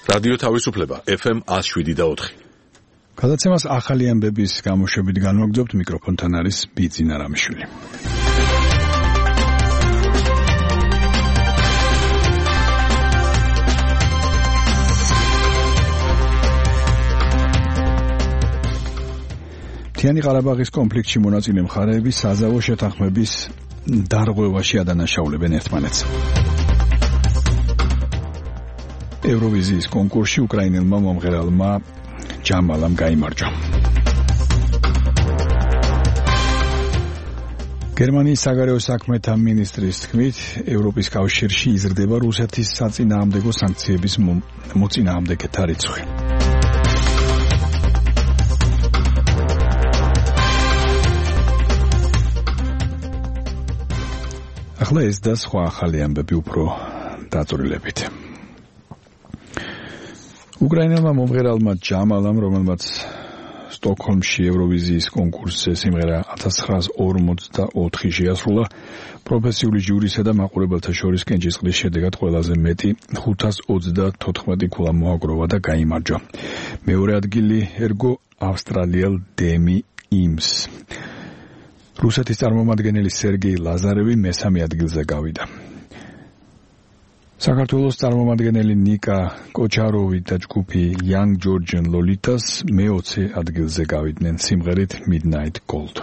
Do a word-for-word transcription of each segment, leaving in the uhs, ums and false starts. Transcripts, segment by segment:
რადიო თავისუფლება ეფ ემ one oh seven და four. გადაცემას ახალი ამბების გამოშვებით განვაგრძობთ, მიკროფონთან არის ბიძინა რამიშვილი. მთიანი ყარაბაღის კონფლიქტში მონაწილე მხარეები საზავო შეთანხმების დარღვევაში ადანაშაულებენ ერთმანეთს. ევროვიზიის კონკურსში უკრაინელმა მომღერალმა ჯამალამ გაიმარჯვა. გერმანიის საგარეო საქმეთა მინისტრის თქმით, ევროპის კავშირში იზრდება რუსეთის საწინააღმდეგო სანქციების მოწინააღმდეგეთა რიცხვი. ახლა ეს და სხვა ახალი ამბები უფრო დაწვრილებით. უკრაინელმა მომღერალმა ჯამალამ, რომელმაც სტოკჰოლმში ევროვიზიის კონკურსზე სიმღერა one thousand nine hundred forty-four შეასრულა, პროფესიული ჟიურისა და მაყურებელთა შორის კენჭისყრის შედეგად ყველაზე მეტი five hundred twenty-four ქულა მოაგროვა და გაიმარჯვა. მეორე ადგილი ერგო ავსტრალიელ დემი იმს. რუსეთის წარმომადგენელი სერგეი ლაზარევი მესამე ადგილზე გავიდა. საქართველოს წარმომადგენელი ნიკა კოჩაროვი და ჯგუფი Young Georgian Lolitas მეოცე ადგილზე გავიდნენ სიმღერით Midnight Gold.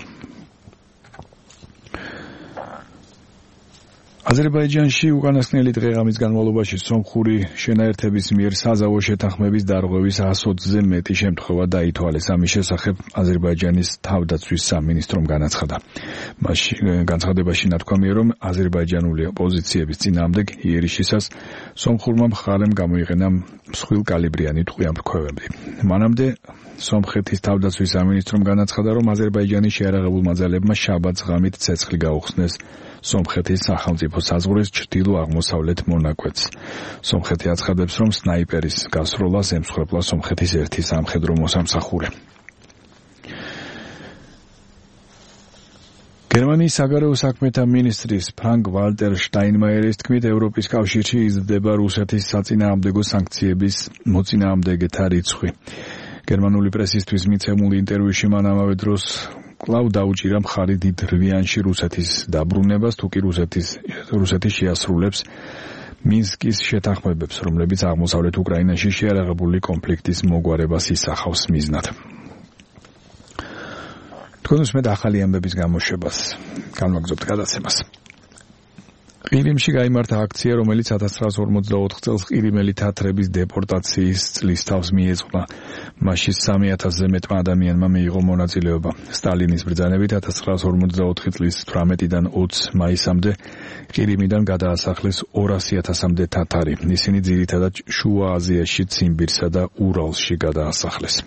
აზერბაიჯანში უკანასკნელი დღე-ღამის განმავლობაში სომხური შენაერთების მიერ საზავო შეთანხმების დარღვევის one hundred ზე მეტი შემთხვევა დაითვალეს. ამის შესახებ აზერბაიჯანის თავდაცვის სამინისტრომ განაცხადა. მასში განცხადებაში ნათქვამია, რომ აზერბაიჯანული ოპოზიციების წინააღმდეგ იერიშისას სომხურმა მხარემ გამოიყენა მსხვილკალიბრიანი ტყვიამფრქვევები. მანამდე სომხეთის თავდაცვის სამინისტრომ განაცხადა, რომ აზერბაიჯანის შეიარაღებულმა ძალებმა შაბათს ღამით ცეცხლი გაუხსნეს სომხეთის სახელმწიფო საზღვრის ჩრდილო-აღმოსავლეთ მონაკვეთს. სომხეთი აცხადებს, რომ სნაიპერის გასროლას ემსხვერპლა სომხეთის ერთი სამხედრო მოსამსახურე. გერმანიის საგარეო საქმეთა მინისტრის ფრანკ ვალტერ შტაინმაიერის თქმით, ევროპის კავშირში იზრდება რუსეთის საწინააღმდეგო სანქციების მოწინააღმდეგეთა რიცხვი. გერმანული პრესისთვის მიცემულ ინტერვიუში მან ამავე დროს კვლავ დაუჭირა მხარი დიდ რვიანში რუსეთის დაბრუნებას, თუკი რუსეთის რუსეთი შეასრულებს მინსკის შეთანხმებებს, რომლებიც აღმოსავლეთ უკრაინაში შეიარაღებული კონფლიქტის მოგვარებას ისახავს მიზნად. თქვენ უსმენთ ახალი ამბების გამოშვებას. განვაგრძობთ გადაცემას. ყირიმში გაიმართა აქცია, რომელიც one thousand nine hundred forty-four წელს ყირიმელი თათრების დეპორტაციის წლის თავს მიეძღვნა. მასში three thousand-ზე მეტმა ადამიანმა მიიღო მონაწილეობა. სტალინის ბრძანებით one thousand nine hundred forty-four წლის თვრამეტიდან twenty მაისამდე ყირიმიდან გადაასახლეს two hundred thousand-მდე თათარი. ისინი ძირითადად შუა აზიაში, ციმბირსა და ურალში გადაასახლეს.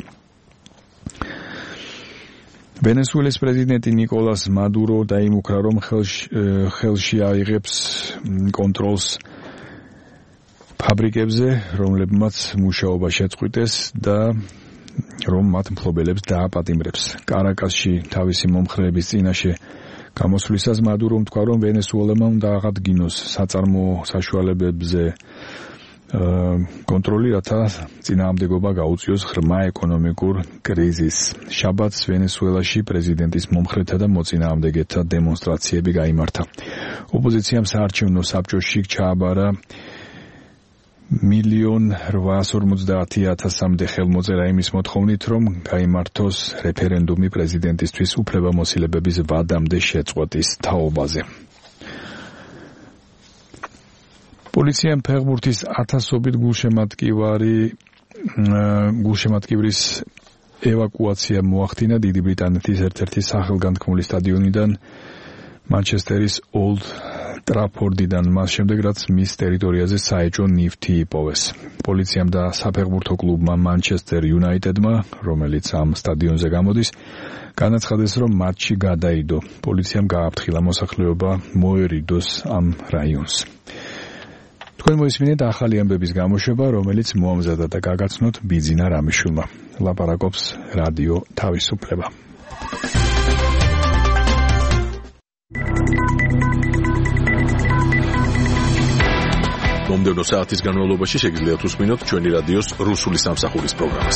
ვენესუელის პრეზიდენტი ნიკოლას მადურო დაიმუქრა, რომ ხელში აიღებს კონტროლს ფაბრიკებზე, რომლებმაც მუშაობა შეწყვიტეს და რომ მათ მფლობელებს დააპატიმრებს. კარაკასში თავისი მომხრეების წინაშე გამოსვლისას მადურომ თქვა, რომ ვენესუელებმა უნდა აღადგინოს საწარმოო საშუალებებზე კონტროლი, რათა წინააღმდეგობა გაუწიოს ღრმა ეკონომიკურ კრიზისს. შაბათს ვენესუელაში პრეზიდენტის მომხრეთა და მოწინააღმდეგეთა დემონსტრაციები გაიმართა. ოპოზიციამ საარჩევნო საბჭოში ჩააბარა მილიონ eight hundred fifty-mდე ხელმოწერა იმის მოთხოვნით, რომ გაიმართოს რეფერენდუმი პრეზიდენტისთვის უფლებამოსილებების ვადამდე შეწყვეტის თაობაზე. პოლიციამ ფეხბურთის ათასობით გულშემატკივარი გულშემატკივრის ევაკუაცია მოახდინა დიდი ბრიტანეთის ერთ-ერთი სახელგანთქმული სტადიონიდან მანჩესტერის Old Trafford-დან, მას შემდეგ რაც მის ტერიტორიაზე საეჭვო ნივთი იპოვეს. პოლიციამ და საფეხბურთო კლუბმა Manchester United-მა, რომელიც ამ სტადიონზე გამოდის, განაცხადეს, რომ მატჩი გადაიდო. პოლიციამ გააფრთხილა მოსახლეობა მოერიდოს ამ რაიონს. თქვენ მოისმინეთ ახალი ამბების გამოშვება, რომელიც მოამზადა და გაგაცნოთ ბიძინა რამიშვილმა. ლაპარაკობს რადიო თავისუფლება. მომდევნო საათის განმავლობაში შეგიძლიათ უსმინოთ ჩვენი რადიოს რუსული სამსახურის პროგრამას.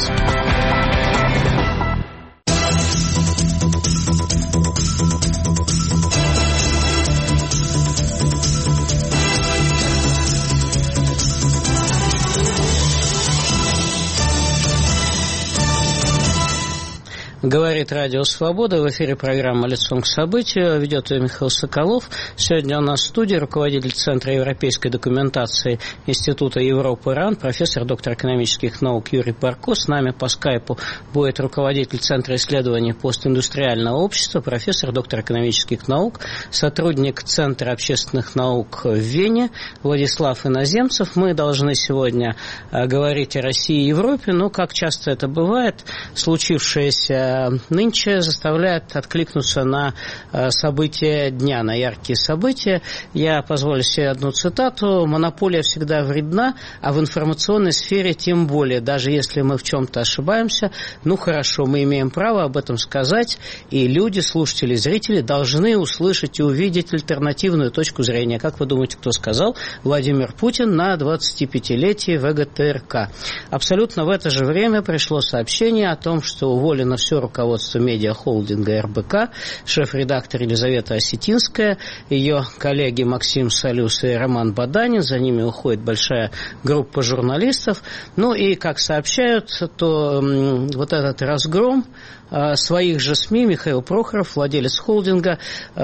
Говорит Радио Свобода, в эфире программа «Лицом к событию», ведет ее Михаил Соколов. Сегодня у нас в студии руководитель Центра европейской документации Института Европы РАН, профессор, доктор экономических наук Юрий Барко. С нами по скайпу будет руководитель Центра исследований постиндустриального общества, профессор, доктор экономических наук, сотрудник Центра общественных наук в Вене Владислав Иноземцев. Мы должны сегодня говорить о России и Европе, но, как часто это бывает, случившееся нынче заставляет откликнуться на события дня, на яркие события. Я позволю себе одну цитату. «Монополия всегда вредна, а в информационной сфере тем более. Даже если мы в чем-то ошибаемся, ну хорошо, мы имеем право об этом сказать, и люди, слушатели, зрители должны услышать и увидеть альтернативную точку зрения». Как вы думаете, кто сказал? Владимир Путин на двадцатипятилетии ВГТРК. Абсолютно в это же время пришло сообщение о том, что уволено все руководство медиахолдинга эр бэ ка, шеф-редактор Елизавета Осетинская, ее коллеги Максим Солюс и Роман Баданин, за ними уходит большая группа журналистов. Ну и, как сообщают, то м, вот этот разгром своих же СМИ Михаил Прохоров, владелец холдинга,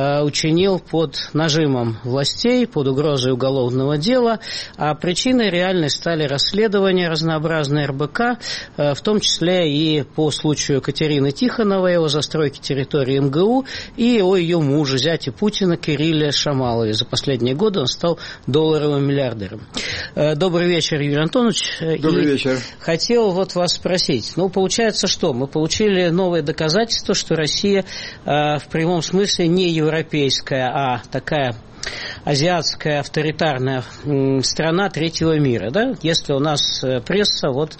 учинил под нажимом властей, под угрозой уголовного дела, а причиной реальной стали расследования разнообразные эр бэ ка, в том числе и по случаю Катерины Тихоновой, о застройке территории эм гэ у, и о ее муже, зяте Путина Кирилле Шамалове. За последние годы он стал долларовым миллиардером. Добрый вечер, Юрий Антонович. Добрый и вечер. Хотел вот вас спросить. Ну, получается, что? Мы получили новые доказательства, что Россия э, в прямом смысле не европейская, а такая азиатская авторитарная м, страна третьего мира, да? Если у нас пресса вот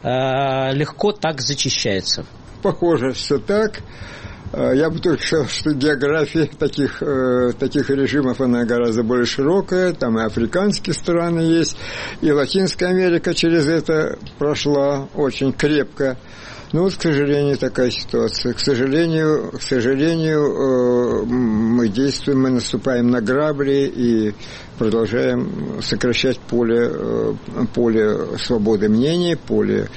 э, легко так зачищается. Похоже, что так. Я бы только сказал, что география таких, э, таких режимов, она гораздо более широкая. Там и африканские страны есть, и Латинская Америка через это прошла очень крепко. Ну вот, к сожалению, такая ситуация. К сожалению, к сожалению, э, мы действуем, мы наступаем на грабли и продолжаем сокращать поле, э, поле свободы мнений, поле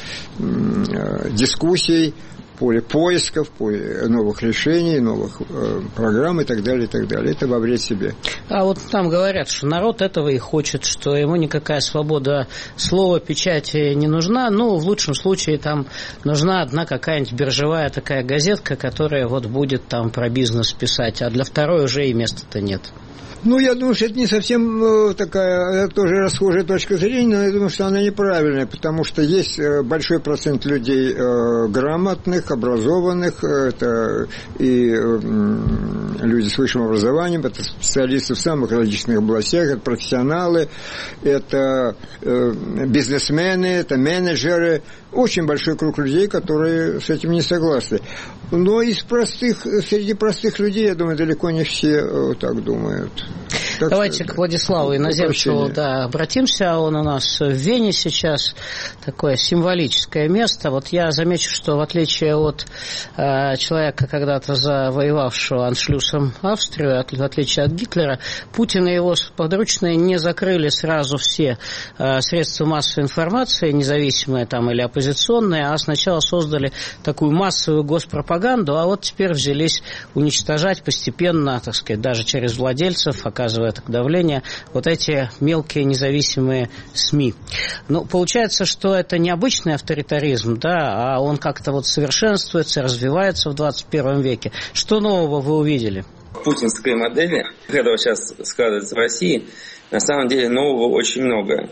э, дискуссий, поле поисков, поле новых решений, новых э, программ и так далее, и так далее. Это во вред себе. А вот там говорят, что народ этого и хочет, что ему никакая свобода слова, печати не нужна. Ну, в лучшем случае там нужна одна какая-нибудь биржевая такая газетка, которая вот будет там про бизнес писать, а для второй уже и места-то нет. Ну, я думаю, что это не совсем э, такая, это тоже расхожая точка зрения, но я думаю, что она неправильная, потому что есть э, большой процент людей э, грамотных, образованных, э, это и э, люди с высшим образованием, это специалисты в самых различных областях, это профессионалы, это э, бизнесмены, это менеджеры, очень большой круг людей, которые с этим не согласны. Но из простых, среди простых людей, я думаю, далеко не все э, так думают. Так Давайте что, к Владиславу Иноземцеву да, обратимся. Он у нас в Вене сейчас, такое символическое место. Вот я замечу, что в отличие от э, человека, когда-то завоевавшего аншлюсом Австрию, от, в отличие от Гитлера, Путин и его подручные не закрыли сразу все э, средства массовой информации, независимые там или оппозиционные, а сначала создали такую массовую госпропаганду, а вот теперь взялись уничтожать постепенно, так сказать, даже через владельцев, оказывая так давление, вот эти мелкие независимые СМИ. Ну, получается, что это не обычный авторитаризм, да, а он как-то вот совершенствуется, развивается в двадцать первом веке. Что нового вы увидели? Путинской модели, которая сейчас складывается в России, на самом деле нового очень много.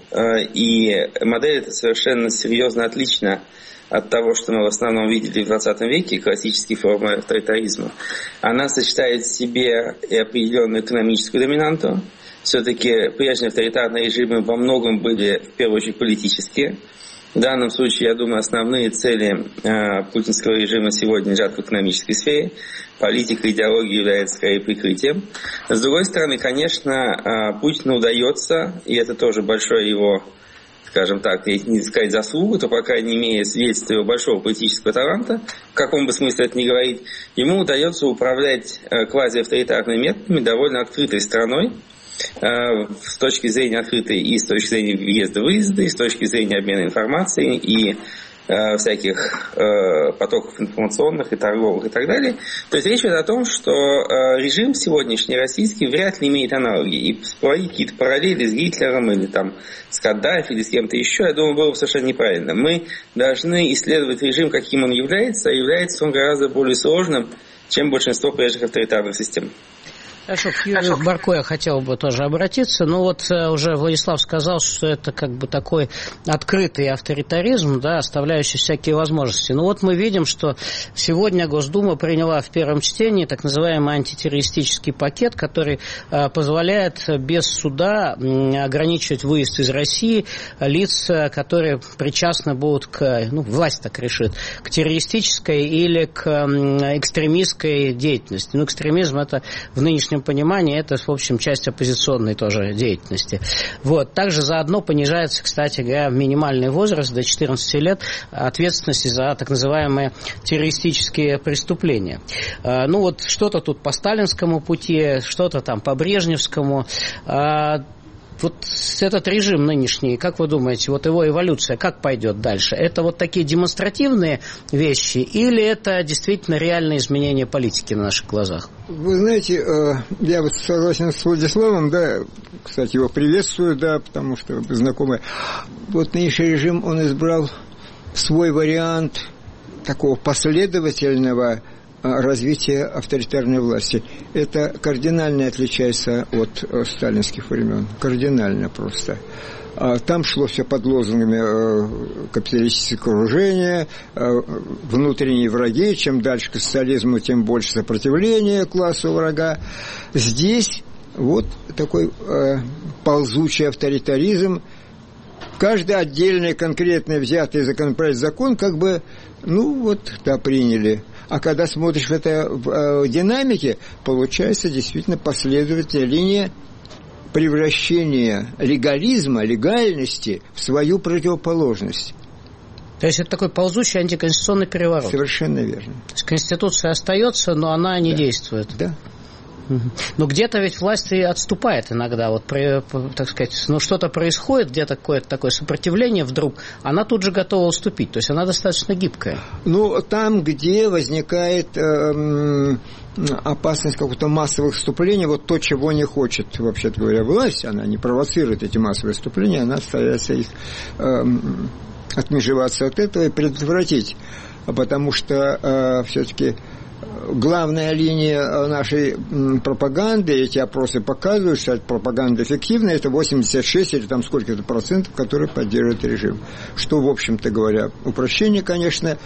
И модель эта совершенно серьезно отлична от того, что мы в основном видели в двадцатом веке, классические формы авторитаризма. Она сочетает в себе и определенную экономическую доминанту. Все-таки прежние авторитарные режимы во многом были, в первую очередь, политические. В данном случае, я думаю, основные цели э, путинского режима сегодня лежат в экономической сфере. Политика, идеология является скорее прикрытием. С другой стороны, конечно, э, Путину удается, и это тоже большое его, скажем так, если не сказать заслугу, то, по крайней мере, свидетельство его большого политического таланта, в каком бы смысле это ни говорить, ему удается управлять э, квазиавторитарными методами довольно открытой страной, с точки зрения открытой и с точки зрения въезда-выезда, и с точки зрения обмена информацией, и э, всяких э, потоков информационных и торговых и так далее. То есть речь идет о том, что э, режим сегодняшний российский вряд ли имеет аналогии. И проводить какие-то параллели с Гитлером или там, с Каддафи или с кем-то еще, я думаю, было бы совершенно неправильно. Мы должны исследовать режим, каким он является, а является он гораздо более сложным, чем большинство прежних авторитарных систем. Хорошо, к Юрию Барко я хотел бы тоже обратиться. Ну вот уже Владислав сказал, что это как бы такой открытый авторитаризм, да, оставляющий всякие возможности. Ну вот мы видим, что сегодня Госдума приняла в первом чтении так называемый антитеррористический пакет, который э, позволяет без суда ограничивать выезд из России лиц, которые причастны будут к, ну, власть так решит, к террористической или к э, экстремистской деятельности. Ну, экстремизм это в нынешнем понимании, это, в общем, часть оппозиционной тоже деятельности. Вот. Также заодно понижается, кстати говоря, минимальный возраст до четырнадцати лет ответственности за так называемые террористические преступления. Ну вот что-то тут по сталинскому пути, что-то там по брежневскому. Вот этот режим нынешний, как вы думаете, вот его эволюция, как пойдет дальше? Это вот такие демонстративные вещи или это действительно реальные изменения политики на наших глазах? Вы знаете, я вот согласен с Владиславом, да, кстати, его приветствую, да, потому что знакомый. Вот нынешний режим, он избрал свой вариант такого последовательного развития авторитарной власти. Это кардинально отличается от сталинских времен. Кардинально просто. Там шло все под лозунгами капиталистического окружения, внутренние враги. Чем дальше к социализму, тем больше сопротивления классу врага. Здесь вот такой ползучий авторитаризм. Каждый отдельный, конкретно взятый законопроект, закон, как бы, ну вот, да, приняли. А когда смотришь в это в, в динамике, получается действительно последовательная линия превращения легализма, легальности в свою противоположность. То есть это такой ползучий антиконституционный переворот. Совершенно верно. То есть Конституция остается, но она не да. действует. Да. Но где-то ведь власть и отступает иногда, вот, так сказать, ну что-то происходит, где-то какое-то такое сопротивление вдруг, она тут же готова уступить, то есть она достаточно гибкая. Ну, там, где возникает э, опасность какого-то массового вступления, вот то, чего не хочет, вообще-то говоря, власть, она не провоцирует эти массовые вступления, она старается их э, отмежеваться от этого и предотвратить, потому что э, все-таки главная линия нашей пропаганды, эти опросы показывают, что пропаганда эффективна, это восемьдесят шесть или там сколько-то процентов, которые поддерживают режим. Что, в общем-то говоря, упрощение, конечно,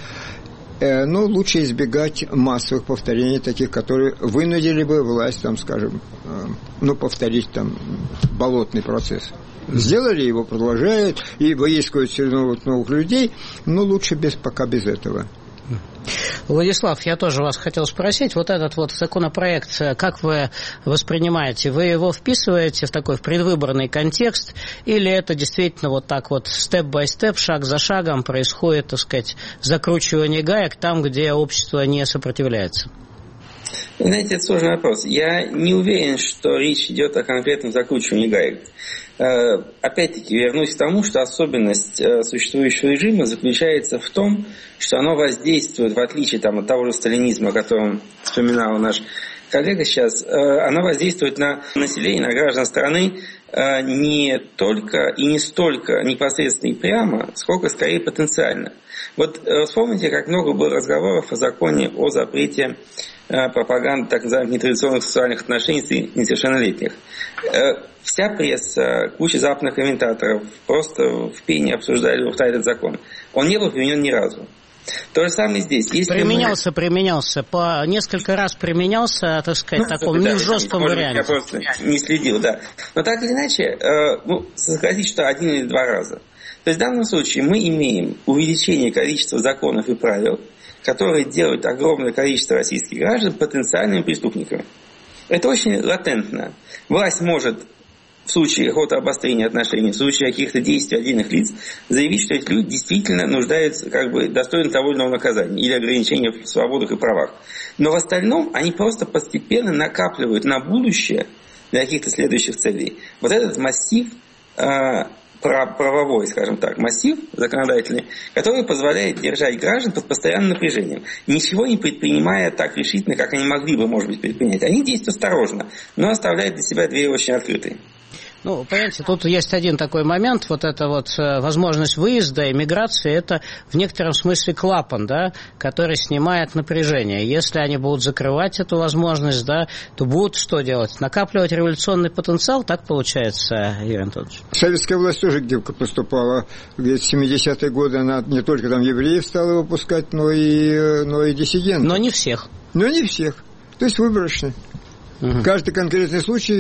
но лучше избегать массовых повторений таких, которые вынудили бы власть, там, скажем, ну, повторить там болотный процесс. Сделали его, продолжают, и выискивают все новых, новых людей, но лучше без, пока без этого. Владислав, я тоже вас хотел спросить, вот этот вот законопроект, как вы воспринимаете? Вы его вписываете в такой в предвыборный контекст, или это действительно вот так вот степ-бай-степ, шаг за шагом происходит, так сказать, закручивание гаек там, где общество не сопротивляется? Вы знаете, это сложный вопрос. Я не уверен, что речь идет о конкретном закручивании гаек. Опять-таки, вернусь к тому, что особенность существующего режима заключается в том, что оно воздействует, в отличие там, от того же сталинизма, о котором вспоминал наш коллега сейчас, оно воздействует на население, на граждан страны не только и не столько непосредственно и прямо, сколько скорее потенциально. Вот вспомните, как много было разговоров о законе о запрете пропаганды так называемых нетрадиционных сексуальных отношений среди несовершеннолетних. Вся пресса, куча западных комментаторов просто в пене обсуждали этот закон. Он не был применен ни разу. То же самое здесь. Если применялся, мы... применялся. По несколько раз применялся, так сказать, ну, таком да, не в жестком варианте. Я просто не следил, да. Но так или иначе, э, ну, согласитесь, что один или два раза. То есть в данном случае мы имеем увеличение количества законов и правил, которые делают огромное количество российских граждан потенциальными преступниками. Это очень латентно. Власть может в случае какого-то обострения отношений, в случае каких-то действий отдельных лиц, заявить, что эти люди действительно нуждаются, как бы, достойны того или иного наказания или ограничения в свободах и правах. Но в остальном они просто постепенно накапливают на будущее для каких-то следующих целей вот этот массив, э, правовой, скажем так, массив законодательный, который позволяет держать граждан под постоянным напряжением, ничего не предпринимая так решительно, как они могли бы, может быть, предпринять. Они действуют осторожно, но оставляют для себя двери очень открытые. Ну, понимаете, тут есть один такой момент, вот эта вот возможность выезда, эмиграции, это в некотором смысле клапан, да, который снимает напряжение. Если они будут закрывать эту возможность, да, то будут что делать? Накапливать революционный потенциал, так получается, Юрий Анатольевич? Советская власть тоже гибко поступала. В семидесятые годы она не только там евреев стала выпускать, но и, но и диссидентов. Но не всех. Но не всех. То есть выборочно. Угу. Каждый конкретный случай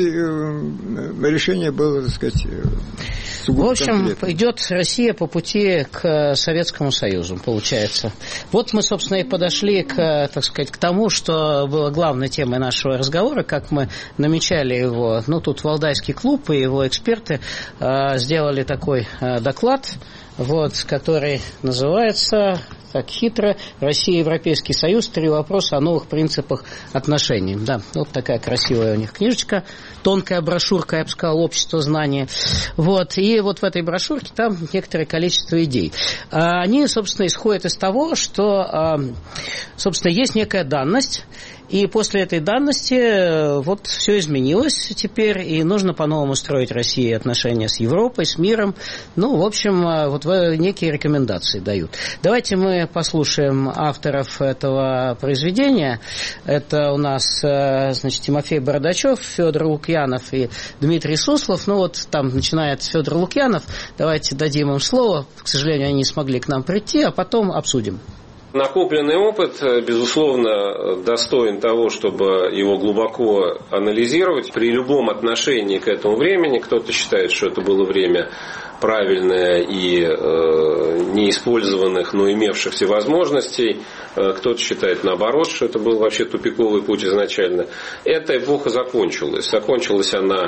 решение было, так сказать, сугубо в общем, конкретное. Идет Россия по пути к Советскому Союзу, получается. Вот мы, собственно, и подошли к, так сказать, к тому, что было главной темой нашего разговора, как мы намечали его. Ну, тут Валдайский клуб и его эксперты э, сделали такой э, доклад, вот, который называется... Так хитро. Россия и Европейский Союз. Три вопроса о новых принципах отношений. Да, вот такая красивая у них книжечка. Тонкая брошюрка, я бы сказал, общество знаний. Вот. И вот в этой брошюрке там некоторое количество идей. Они, собственно, исходят из того, что, собственно, есть некая данность. И после этой данности вот все изменилось теперь, и нужно по-новому строить России отношения с Европой, с миром. Ну, в общем, вот некие рекомендации дают. Давайте мы послушаем авторов этого произведения. Это у нас, значит, Тимофей Бородачев, Федор Лукьянов и Дмитрий Суслов. Ну, вот там начинает Федор Лукьянов. Давайте дадим им слово. К сожалению, они не смогли к нам прийти, а потом обсудим. Накопленный опыт, безусловно, достоин того, чтобы его глубоко анализировать. При любом отношении к этому времени, кто-то считает, что это было время правильное и э, неиспользованных, но имевшихся возможностей. Кто-то считает наоборот, что это был вообще тупиковый путь изначально. Эта эпоха закончилась. Закончилась она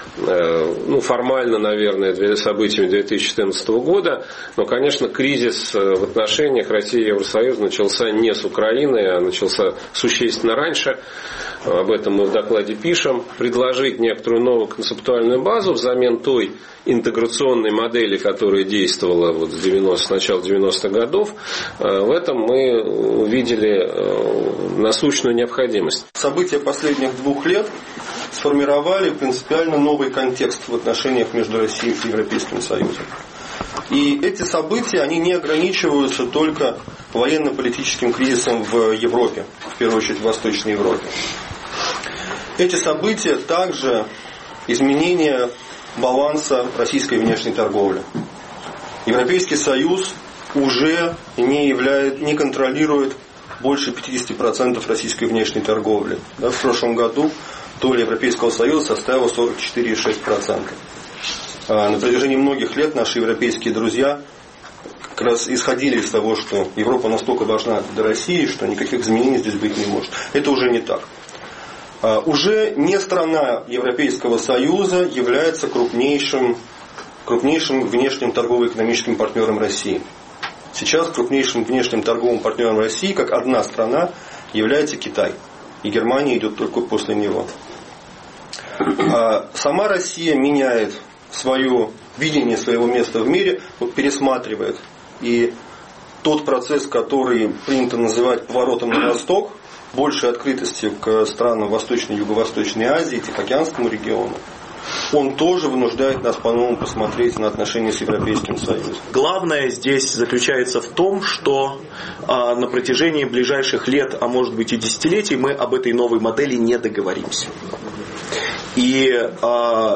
э, ну, формально, наверное, событиями две тысячи четырнадцатого года. Но, конечно, кризис в отношениях России и Евросоюза начался не с Украины, а начался существенно раньше. Об этом мы в докладе пишем. Предложить некоторую новую концептуальную базу взамен той интеграционной модели, которая действовала вот с, девяностых, с начала девяностых годов, в этом мы увидели насущную необходимость. События последних двух лет сформировали принципиально новый контекст в отношениях между Россией и Европейским Союзом. И эти события, они не ограничиваются только военно-политическим кризисом в Европе, в первую очередь в Восточной Европе. Эти события также изменение баланса российской внешней торговли. Европейский Союз уже не, являет, не контролирует больше пятьдесят процентов российской внешней торговли. Да, в прошлом году доля Европейского Союза составила сорок четыре целых шесть десятых процента. А на протяжении многих лет наши европейские друзья как раз исходили из того, что Европа настолько важна для России, что никаких изменений здесь быть не может. Это уже не так. А уже не страна Европейского Союза является крупнейшим, крупнейшим внешним торгово-экономическим партнером России. Сейчас крупнейшим внешним торговым партнером России, как одна страна, является Китай. И Германия идет только после него. А сама Россия меняет свое видение своего места в мире, пересматривает. И тот процесс, который принято называть поворотом на восток, большей открытости к странам Восточной и Юго-Восточной Азии, Тихоокеанскому региону, он тоже вынуждает нас по-новому посмотреть на отношения с Европейским Союзом. Главное здесь заключается в том, что а, на протяжении ближайших лет, а может быть и десятилетий, мы об этой новой модели не договоримся. И э, э,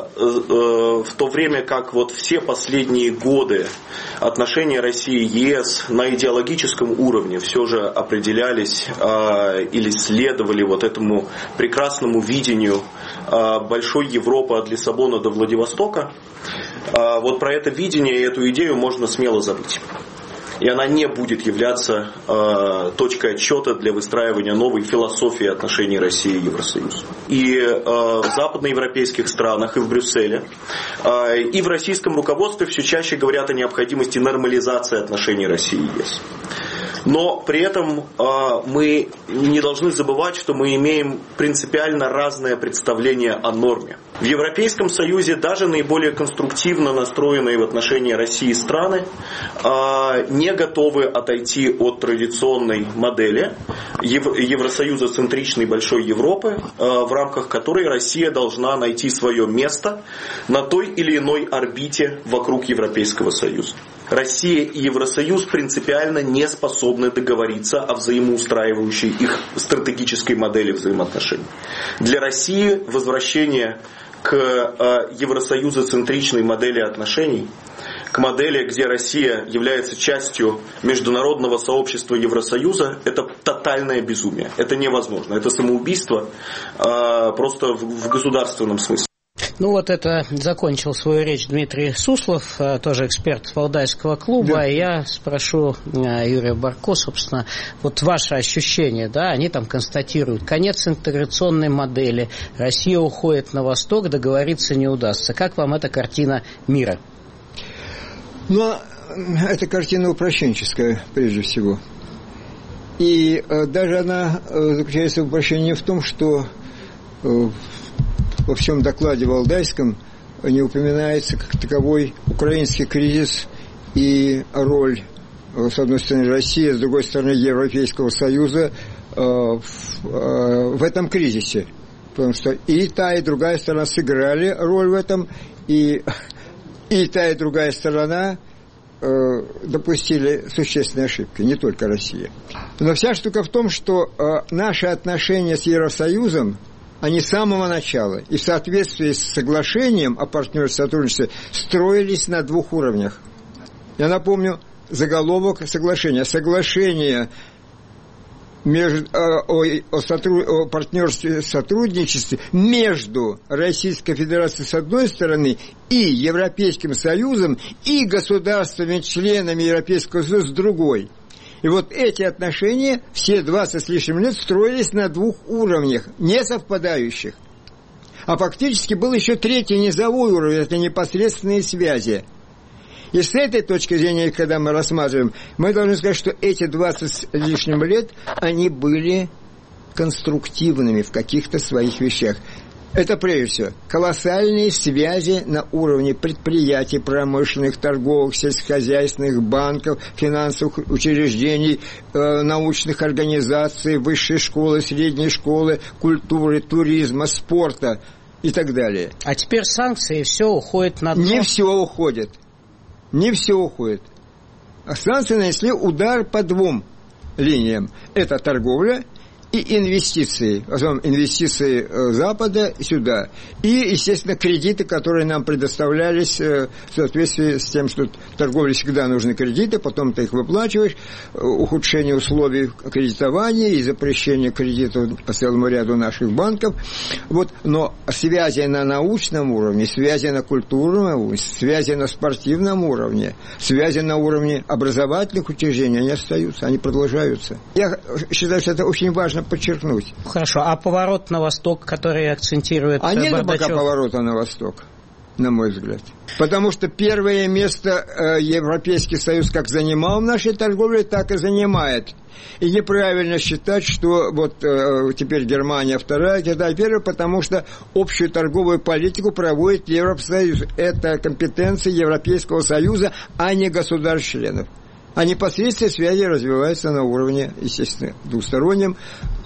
в то время как вот все последние годы отношения России и ЕС на идеологическом уровне все же определялись э, или следовали вот этому прекрасному видению э, большой Европы от Лиссабона до Владивостока, э, вот про это видение и эту идею можно смело забыть. И она не будет являться э, точкой отсчета для выстраивания новой философии отношений России и Евросоюза. И э, в западноевропейских странах, и в Брюсселе, э, и в российском руководстве все чаще говорят о необходимости нормализации отношений России и ЕС. Но при этом э, мы не должны забывать, что мы имеем принципиально разное представление о норме. В Европейском Союзе даже наиболее конструктивно настроенные в отношении России страны э, не готовы отойти от традиционной модели Ев- Евросоюза центричной большой Европы, э, в рамках которой Россия должна найти свое место на той или иной орбите вокруг Европейского Союза. Россия и Евросоюз принципиально не способны договориться о взаимоустраивающей их стратегической модели взаимоотношений. Для России возвращение к э, евросоюзоцентричной модели отношений, к модели, где Россия является частью международного сообщества Евросоюза, это тотальное безумие. Это невозможно. Это самоубийство э, просто в, в государственном смысле. Ну вот это закончил свою речь Дмитрий Суслов, тоже эксперт Валдайского клуба. Да. Я спрошу Юрия Барко, собственно, вот ваши ощущения, да, они там констатируют конец интеграционной модели, Россия уходит на восток, договориться не удастся. Как вам эта картина мира? Ну, это картина упрощенческая, прежде всего. И э, даже она э, заключается в упрощении в том, что э, во всем докладе Валдайском не упоминается как таковой украинский кризис и роль, с одной стороны, России, с другой стороны, Европейского Союза э, в, э, в этом кризисе. Потому что и та, и другая сторона сыграли роль в этом, и, и та, и другая сторона э, допустили существенные ошибки, не только Россия. Но вся штука в том, что э, наши отношения с Евросоюзом, они с самого начала и в соответствии с соглашением о партнерстве и сотрудничестве строились на двух уровнях. Я напомню заголовок соглашения. Соглашение между, о, о, сотруд, о партнерстве и сотрудничестве между Российской Федерацией с одной стороны и Европейским Союзом и государствами-членами Европейского Союза с другой. И вот эти отношения все двадцать с лишним лет строились на двух уровнях, не совпадающих. А фактически был еще третий низовой уровень, это непосредственные связи. И с этой точки зрения, когда мы рассматриваем, мы должны сказать, что эти двадцать с лишним лет, они были конструктивными в каких-то своих вещах. Это, прежде всего, колоссальные связи на уровне предприятий, промышленных, торговых, сельскохозяйственных, банков, финансовых учреждений, э, научных организаций, высшей школы, средней школы, культуры, туризма, спорта и так далее. А теперь санкции, и все уходит на дно? Не все уходит. Не все уходит. А санкции нанесли удар по двум линиям. Это торговля и инвестиции, в основном инвестиции Запада сюда, и, естественно, кредиты, которые нам предоставлялись в соответствии с тем, что торговле всегда нужны кредиты, потом ты их выплачиваешь, ухудшение условий кредитования и запрещение кредитов по целому ряду наших банков. Вот. Но связи на научном уровне, связи на культурном уровне, связи на спортивном уровне, связи на уровне образовательных учреждений, они остаются, они продолжаются. Я считаю, что это очень важно подчеркнуть. Хорошо, а поворот на восток, который акцентирует а Бардачев? А нет пока поворота на восток, на мой взгляд. Потому что первое место э, Европейский Союз как занимал в нашей торговле, так и занимает. И неправильно считать, что вот э, теперь Германия вторая, Китай первая, потому что общую торговую политику проводит Евросоюз. Это компетенция Европейского Союза, а не государств-членов. А непосредственно связи развиваются на уровне, естественно, двустороннем.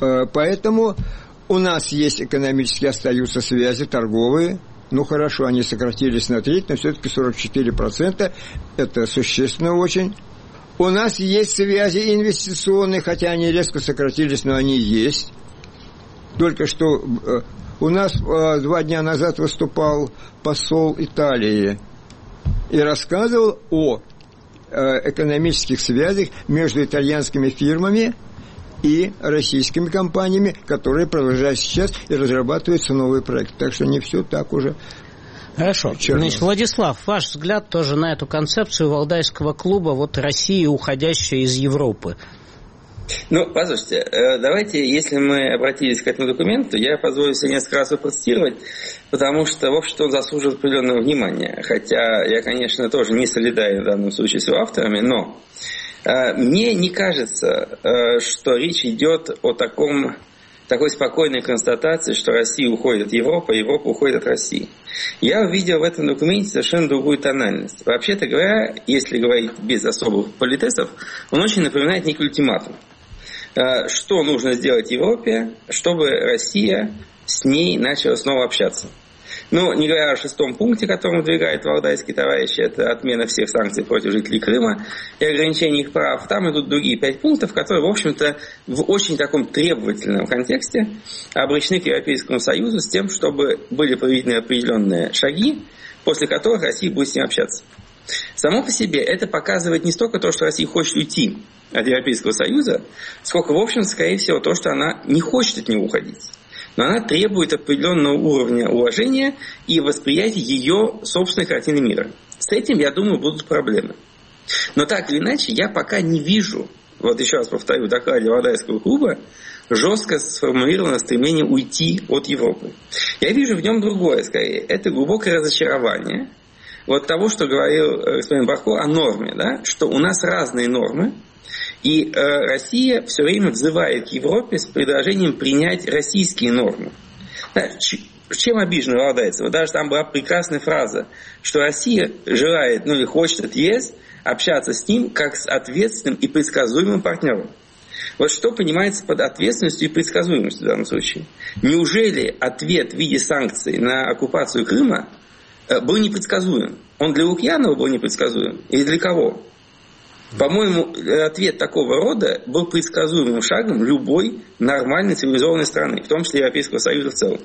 Поэтому у нас есть экономически остаются связи торговые. Ну, хорошо, они сократились на треть, но все-таки сорок четыре процента. Это существенно очень. У нас есть связи инвестиционные, хотя они резко сократились, но они есть. Только что У нас э, два дня назад выступал посол Италии и рассказывал о э, экономических связях между итальянскими фирмами и российскими компаниями, которые продолжают сейчас и разрабатываются новые проекты. Так что не все так уже. Хорошо. Значит, Владислав, ваш взгляд тоже на эту концепцию Валдайского клуба, вот России, уходящая из Европы. Ну, послушайте, давайте, если мы обратились к этому документу, я позволю себе несколько раз его процитировать, потому что, в общем-то, он заслуживает определенного внимания. Хотя я, конечно, тоже не солидарен в данном случае с его авторами, но э, мне не кажется, э, что речь идет о таком, такой спокойной констатации, что Россия уходит от Европы, а Европа уходит от России. Я увидел в этом документе совершенно другую тональность. Вообще-то говоря, если говорить без особых политесов, он очень напоминает некий ультиматум. Что нужно сделать Европе, чтобы Россия с ней начала снова общаться. Ну, не говоря о шестом пункте, который выдвигает валдайские товарищи, это отмена всех санкций против жителей Крыма и ограничение их прав. Там идут другие пять пунктов, которые, в общем-то, в очень таком требовательном контексте обращены к Европейскому Союзу с тем, чтобы были проведены определенные шаги, после которых Россия будет с ним общаться. Само по себе это показывает не столько то, что Россия хочет уйти от Европейского Союза, сколько, в общем, скорее всего, то, что она не хочет от него уходить. Но она требует определенного уровня уважения и восприятия ее собственной картины мира. С этим, я думаю, будут проблемы. Но так или иначе, я пока не вижу, вот еще раз повторю, в докладе Валдайского клуба, жестко сформулировано стремление уйти от Европы. Я вижу в нем другое, скорее. Это глубокое разочарование вот того, что говорил господин Барко о норме, да? Что у нас разные нормы, и э, Россия все время взывает к Европе с предложением принять российские нормы. Да, ч- чем обижены валдайцы? Вот даже там была прекрасная фраза, что Россия желает, ну или хочет от ЕС общаться с ним как с ответственным и предсказуемым партнером. Вот что понимается под ответственностью и предсказуемостью в данном случае? Неужели ответ в виде санкций на оккупацию Крыма э, был непредсказуем? Он для Лукьянова был непредсказуем? Или для кого? По-моему, ответ такого рода был предсказуемым шагом любой нормальной цивилизованной страны, в том числе Европейского Союза в целом.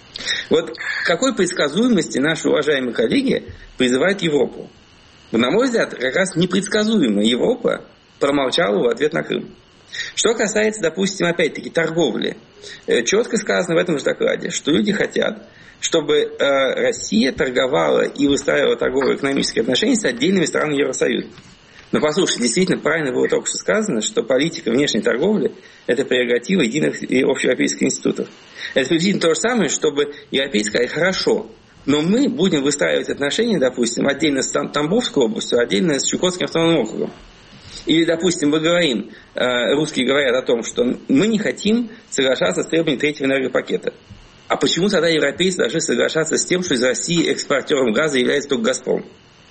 Вот к какой предсказуемости наши уважаемые коллеги призывают Европу? На мой взгляд, как раз непредсказуемая Европа промолчала в ответ на Крым. Что касается, допустим, опять-таки торговли, четко сказано в этом же докладе, что люди хотят, чтобы Россия торговала и выстраивала торгово-экономические отношения с отдельными странами Евросоюза. Но послушайте, действительно правильно было только что сказано, что политика внешней торговли – это прерогатива единых и общеевропейских институтов. Это приблизительно то же самое, чтобы европейская сказали, хорошо, но мы будем выстраивать отношения, допустим, отдельно с Тамбовской областью, отдельно с Чукотским автономным округом. Или, допустим, мы говорим, русские говорят о том, что мы не хотим соглашаться с требованием третьего энергопакета. А почему тогда европейцы должны соглашаться с тем, что из России экспортером газа является только «Газпром»?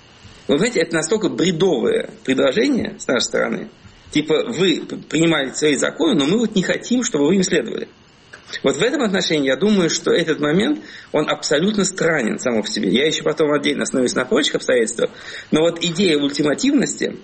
Вы знаете, это настолько бредовое предложение с нашей стороны. Типа, вы принимаете свои законы, но мы вот не хотим, чтобы вы им следовали. Вот в этом отношении я думаю, что этот момент, он абсолютно странен сам по себе. Я еще потом отдельно остановлюсь на прочих обстоятельствах. Но вот идея ультимативности,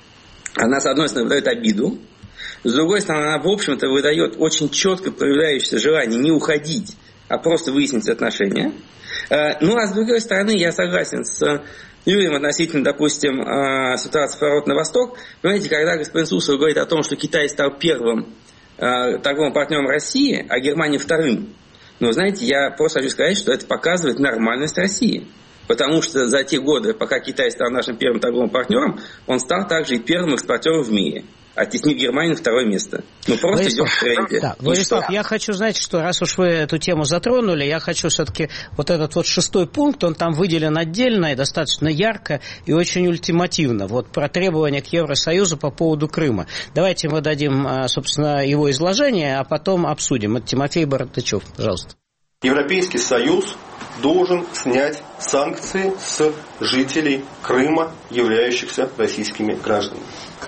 она, с одной стороны, выдает обиду, с другой стороны, она, в общем-то, выдает очень четко проявляющееся желание не уходить, а просто выяснить отношения. Ну, а с другой стороны, я согласен с Юрием относительно, допустим, ситуации поворот на восток. Понимаете, когда господин Суслов говорит о том, что Китай стал первым торговым партнером России, а Германия вторым, ну, знаете, я просто хочу сказать, что это показывает нормальность России. Потому что за те годы, пока Китай стал нашим первым торговым партнером, он стал также и первым экспортером в мире, оттеснив Германию на второе место. Ну, просто Владислав, идет в тренде. Да, Владислав, я хочу, знаете, что раз уж вы эту тему затронули, я хочу все-таки вот этот вот шестой пункт, он там выделен отдельно и достаточно ярко и очень ультимативно. Вот про требования к Евросоюзу по поводу Крыма. Давайте мы дадим, собственно, его изложение, а потом обсудим. Это Тимофей Бортачев, пожалуйста. Европейский Союз должен снять санкции с жителей Крыма, являющихся российскими гражданами.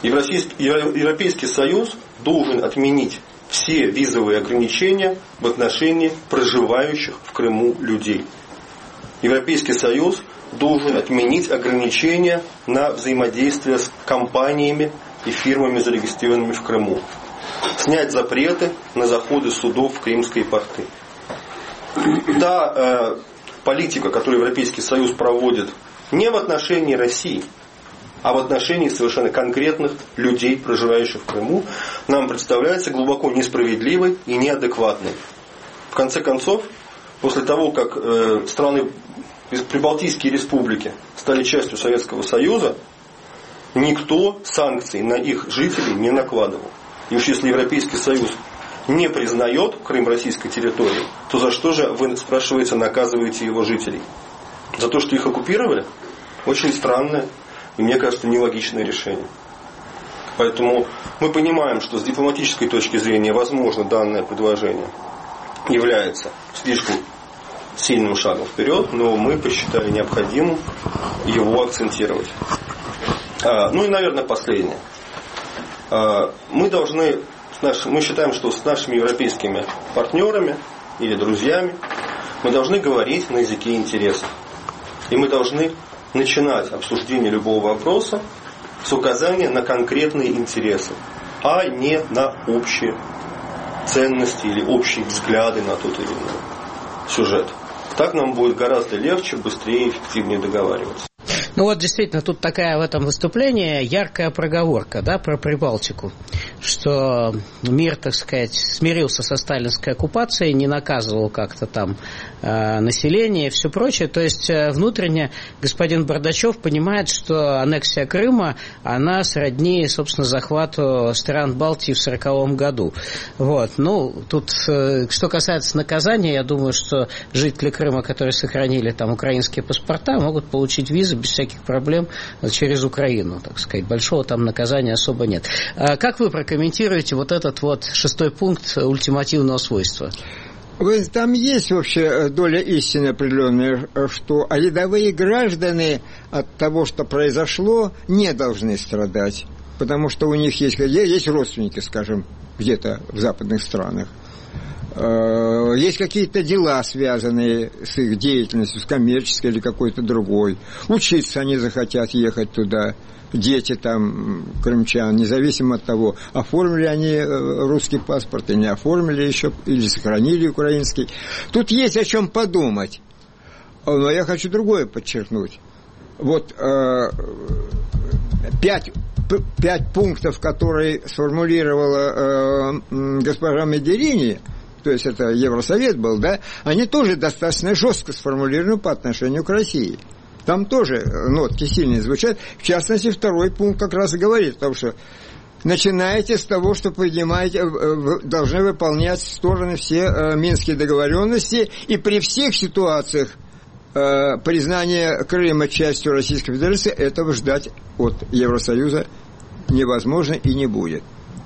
Европейский Союз должен отменить все визовые ограничения в отношении проживающих в Крыму людей. Европейский Союз должен отменить ограничения на взаимодействие с компаниями и фирмами, зарегистрированными в Крыму. Снять запреты на заходы судов в крымские порты. та политика, которую Европейский Союз проводит не в отношении России, а в отношении совершенно конкретных людей, проживающих в Крыму, нам представляется глубоко несправедливой и неадекватной. В конце концов, после того, как э, страны Прибалтийские республики стали частью Советского Союза, никто санкций на их жителей не накладывал. И уж если Европейский Союз не признает Крым российской территорией, то за что же, вы, спрашиваете, наказываете его жителей? За то, что их оккупировали? Очень странное и, мне кажется, нелогичное решение. Поэтому мы понимаем, что с дипломатической точки зрения, возможно, данное предложение является слишком сильным шагом вперед, но мы посчитали необходимым его акцентировать. А, ну и, наверное, последнее. А, мы должны, мы считаем, что с нашими европейскими партнерами или друзьями мы должны говорить на языке интересов. И мы должны начинать обсуждение любого вопроса с указания на конкретные интересы, а не на общие ценности или общие взгляды на тот или иной сюжет. Так нам будет гораздо легче, быстрее и эффективнее договариваться. Ну вот действительно, тут такая в этом выступлении яркая проговорка, да, про Прибалтику, что мир, так сказать, смирился со сталинской оккупацией, не наказывал как-то там э, население и все прочее. То есть э, внутренне господин Бардачев понимает, что аннексия Крыма, она сродни, собственно, захвату стран Балтии в сороковом году. Вот. Ну, тут, э, что касается наказания, я думаю, что жители Крыма, которые сохранили там украинские паспорта, могут получить визы без всяких проблем через Украину, так сказать. Большого там наказания особо нет. А как вы прокомментируете вот этот вот шестой пункт ультимативного свойства? Там есть вообще доля истины определенная, что рядовые граждане от того, что произошло, не должны страдать, потому что у них есть, есть родственники, скажем, где-то в западных странах. Есть какие-то дела, связанные с их деятельностью, с коммерческой или какой-то другой. Учиться они захотят ехать туда. Дети там, крымчан, независимо от того, оформили они русский паспорт или не оформили еще, или сохранили украинский. Тут есть о чем подумать. Но я хочу другое подчеркнуть. Вот э, пять, пять пунктов, которые сформулировала э, госпожа Могерини, то есть это Евросовет был, да, они тоже достаточно жестко сформулированы по отношению к России. Там тоже нотки сильные звучат. В частности, второй пункт как раз и говорит о том, что начинаете с того, что поднимаете, должны выполнять стороны все минские договоренности, и при всех ситуациях признания Крыма частью Российской Федерации этого ждать от Евросоюза невозможно и не будет.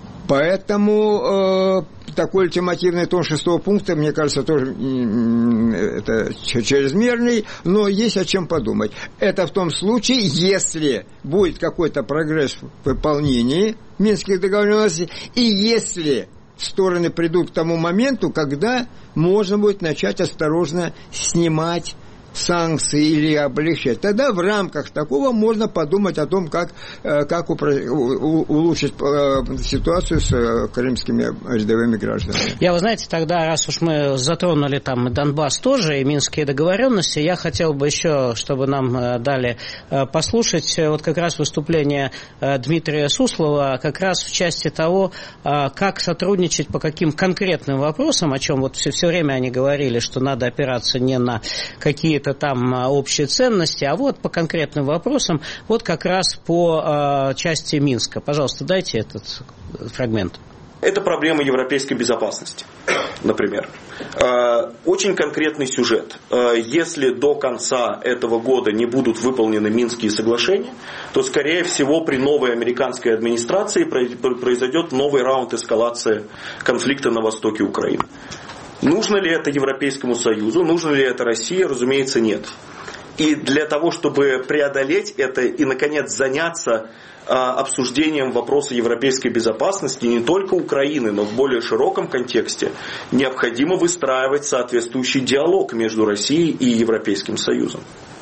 Поэтому э, такой ультимативный тон шестого пункта, мне кажется, тоже э, это чрезмерный, но есть о чем подумать. Это в том случае, если будет какой-то прогресс в выполнении минских договоренностей, и если стороны придут к тому моменту, когда можно будет начать осторожно снимать санкции или облегчать. Тогда в рамках такого можно подумать о том, как, как улучшить ситуацию с крымскими рядовыми гражданами. Я, вы знаете, тогда, раз уж мы затронули там Донбасс тоже и минские договоренности, я хотел бы еще, чтобы нам дали послушать вот как раз выступление Дмитрия Суслова, как раз в части того, как сотрудничать по каким конкретным вопросам, о чем вот все, все время они говорили, что надо опираться не на какие какие-то там общие ценности, а вот по конкретным вопросам, вот как раз по э, части Минска. Пожалуйста, дайте этот фрагмент. Это проблема европейской безопасности, например. Очень конкретный сюжет. Если до конца этого года не будут выполнены Минские соглашения, то, скорее всего, при новой американской администрации произойдет новый раунд эскалации конфликта на востоке Украины. Нужно ли это Европейскому Союзу, нужно ли это России? Разумеется, нет. И для того, чтобы преодолеть это и, наконец, заняться а, обсуждением вопроса европейской безопасности не только Украины, но в более широком контексте, необходимо выстраивать соответствующий диалог между Россией и Европейским Союзом.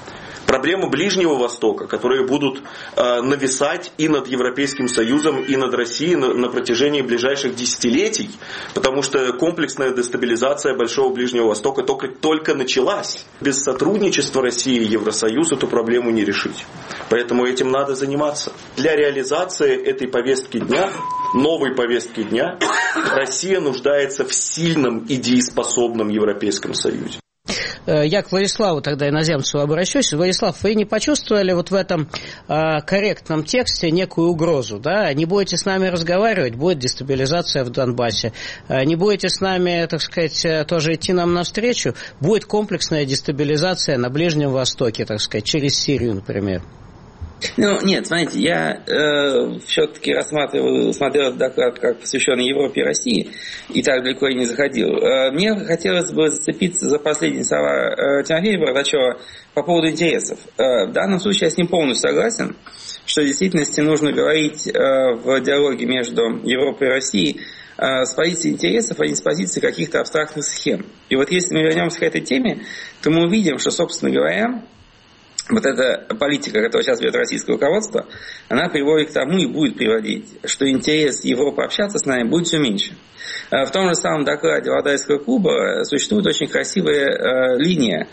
Проблемы Ближнего Востока, которые будут э, нависать и над Европейским Союзом, и над Россией на, на протяжении ближайших десятилетий, потому что комплексная дестабилизация Большого Ближнего Востока только, только началась. Без сотрудничества России и Евросоюза эту проблему не решить. Поэтому этим надо заниматься. Для реализации этой повестки дня, новой повестки дня, Россия нуждается в сильном и дееспособном Европейском Союзе. Я к Владиславу тогда иноземцу обращусь. Владислав, вы не почувствовали вот в этом э, корректном тексте некую угрозу, да? Не будете с нами разговаривать, будет дестабилизация в Донбассе. Э, не будете с нами, так сказать, тоже идти нам навстречу, будет комплексная дестабилизация на Ближнем Востоке, так сказать, через Сирию, например. Ну, нет, смотрите, я э, все-таки рассматривал, смотрел этот доклад как посвященный Европе и России, и так далеко и не заходил. Э, мне хотелось бы зацепиться за последние слова э, Тимофея Бардачева по поводу интересов. Э, в данном случае я с ним полностью согласен, что в действительности нужно говорить э, в диалоге между Европой и Россией э, с позиции интересов, а не с позиции каких-то абстрактных схем. И вот если мы вернемся к этой теме, то мы увидим, что, собственно говоря, вот эта политика, которую сейчас ведет российское руководство, она приводит к тому и будет приводить, что интерес Европы общаться с нами будет все меньше. В том же самом докладе Валдайского клуба существует очень красивая э, линия,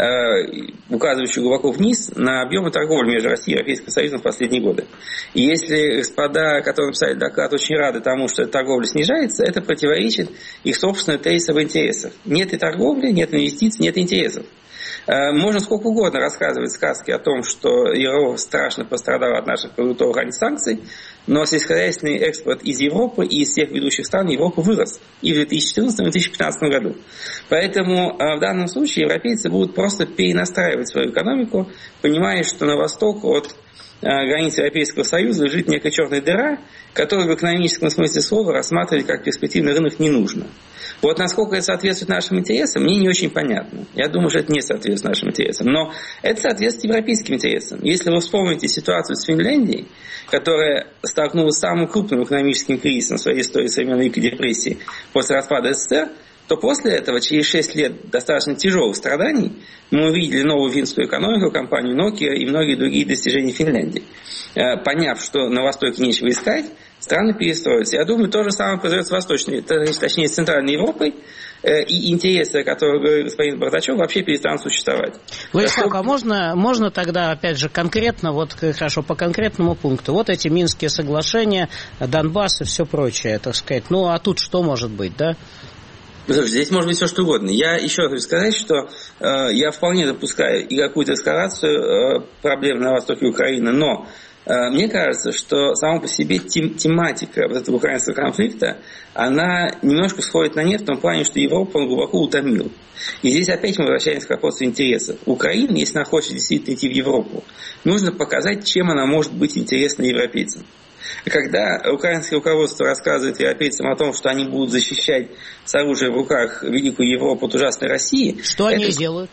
э, указывающая глубоко вниз на объемы торговли между Россией и Европейским Союзом в последние годы. И если господа, которые написали доклад, очень рады тому, что эта торговля снижается, это противоречит их собственным тезисам интересов. Нет и торговли, нет инвестиций, нет интересов. Можно сколько угодно рассказывать сказки о том, что Европа страшно пострадала от наших продуктовых антисанкций, но сельскохозяйственный экспорт из Европы и из всех ведущих стран Европы вырос и в две тысячи четырнадцатом, и в две тысячи пятнадцатом году. Поэтому в данном случае европейцы будут просто перенастраивать свою экономику, понимая, что на восток от границ Европейского Союза лежит некая черная дыра, которую в экономическом смысле слова рассматривать как перспективный рынок не нужно. Вот насколько это соответствует нашим интересам, мне не очень понятно. Я думаю, что это не соответствует нашим интересам. Но это соответствует европейским интересам. Если вы вспомните ситуацию с Финляндией, которая столкнулась с самым крупным экономическим кризисом в своей истории со времен Великой депрессии после распада СССР, то после этого, через шесть лет достаточно тяжелых страданий, мы увидели новую финскую экономику, компанию Nokia и многие другие достижения Финляндии. Поняв, что на Востоке нечего искать, страны перестроятся. Я думаю, то же самое произойдет с Восточной, точнее, с Центральной Европой, и интересы, о которых говорит господин Бардачев, вообще перестанут существовать. Владислав, а можно, можно тогда, опять же, конкретно, вот хорошо, по конкретному пункту, вот эти Минские соглашения, Донбасс и все прочее, так сказать, ну а тут что может быть, да? Слушайте, здесь может быть все что угодно. Я еще хочу сказать, что э, я вполне допускаю и какую-то эскалацию э, проблем на востоке Украины, но э, мне кажется, что сама по себе тем, тематика вот этого украинского конфликта, она немножко сходит на нет в том плане, что Европу он глубоко утомил. И здесь опять мы возвращаемся к вопросу интересов. Украина, если она хочет действительно идти в Европу, нужно показать, чем она может быть интересна европейцам. Когда украинское руководство рассказывает европейцам о том, что они будут защищать с оружием в руках великую Европу от ужасной России... Что это... они делают?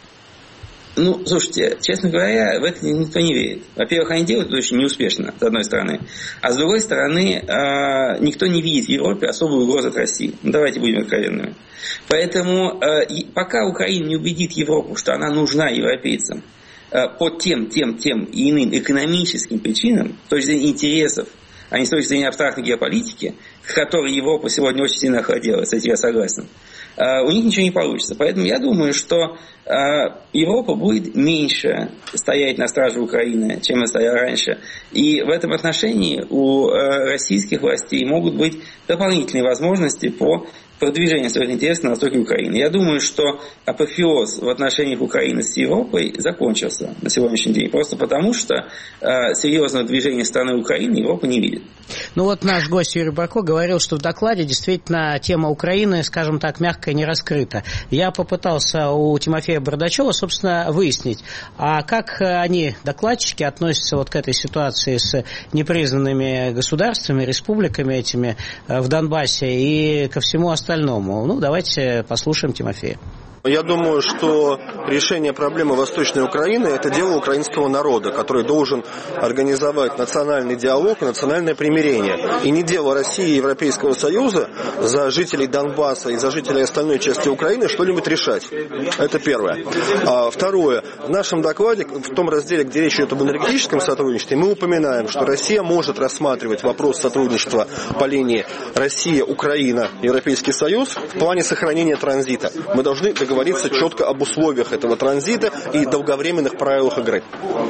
Ну, слушайте, честно говоря, в это никто не верит. Во-первых, они делают это очень неуспешно, с одной стороны. А с другой стороны, никто не видит в Европе особую угрозу от России. Ну, давайте будем откровенными. Поэтому пока Украина не убедит Европу, что она нужна европейцам по тем, тем, тем и иным экономическим причинам, с точки зрения интересов, а не с точки зрения абстрактной геополитики, к которой Европа сегодня очень сильно охладела, с этим я согласен, у них ничего не получится. Поэтому я думаю, что Европа будет меньше стоять на страже Украины, чем она стояла раньше. И в этом отношении у российских властей могут быть дополнительные возможности по продвижению своих интересов на востоке Украины. Я думаю, что апофеоз в отношениях Украины с Европой закончился на сегодняшний день, просто потому что э, серьезного движения страны Украины Европа не видит. Ну вот наш гость Юрий Барко говорил, что в докладе действительно тема Украины, скажем так, мягко не раскрыта. Я попытался у Тимофея Бардачева, собственно, выяснить, а как они, докладчики, относятся вот к этой ситуации с непризнанными государствами, республиками этими в Донбассе и ко всему остальному. Ну, давайте послушаем Тимофея. Я думаю, что решение проблемы Восточной Украины – это дело украинского народа, который должен организовать национальный диалог и национальное примирение. И не дело России и Европейского Союза за жителей Донбасса и за жителей остальной части Украины что-нибудь решать. Это первое. А второе. В нашем докладе, в том разделе, где речь идет об энергетическом сотрудничестве, мы упоминаем, что Россия может рассматривать вопрос сотрудничества по линии Россия-Украина, Европейский Союз в плане сохранения транзита. Мы должны договориться четко об условиях этого транзита и долговременных правилах игры.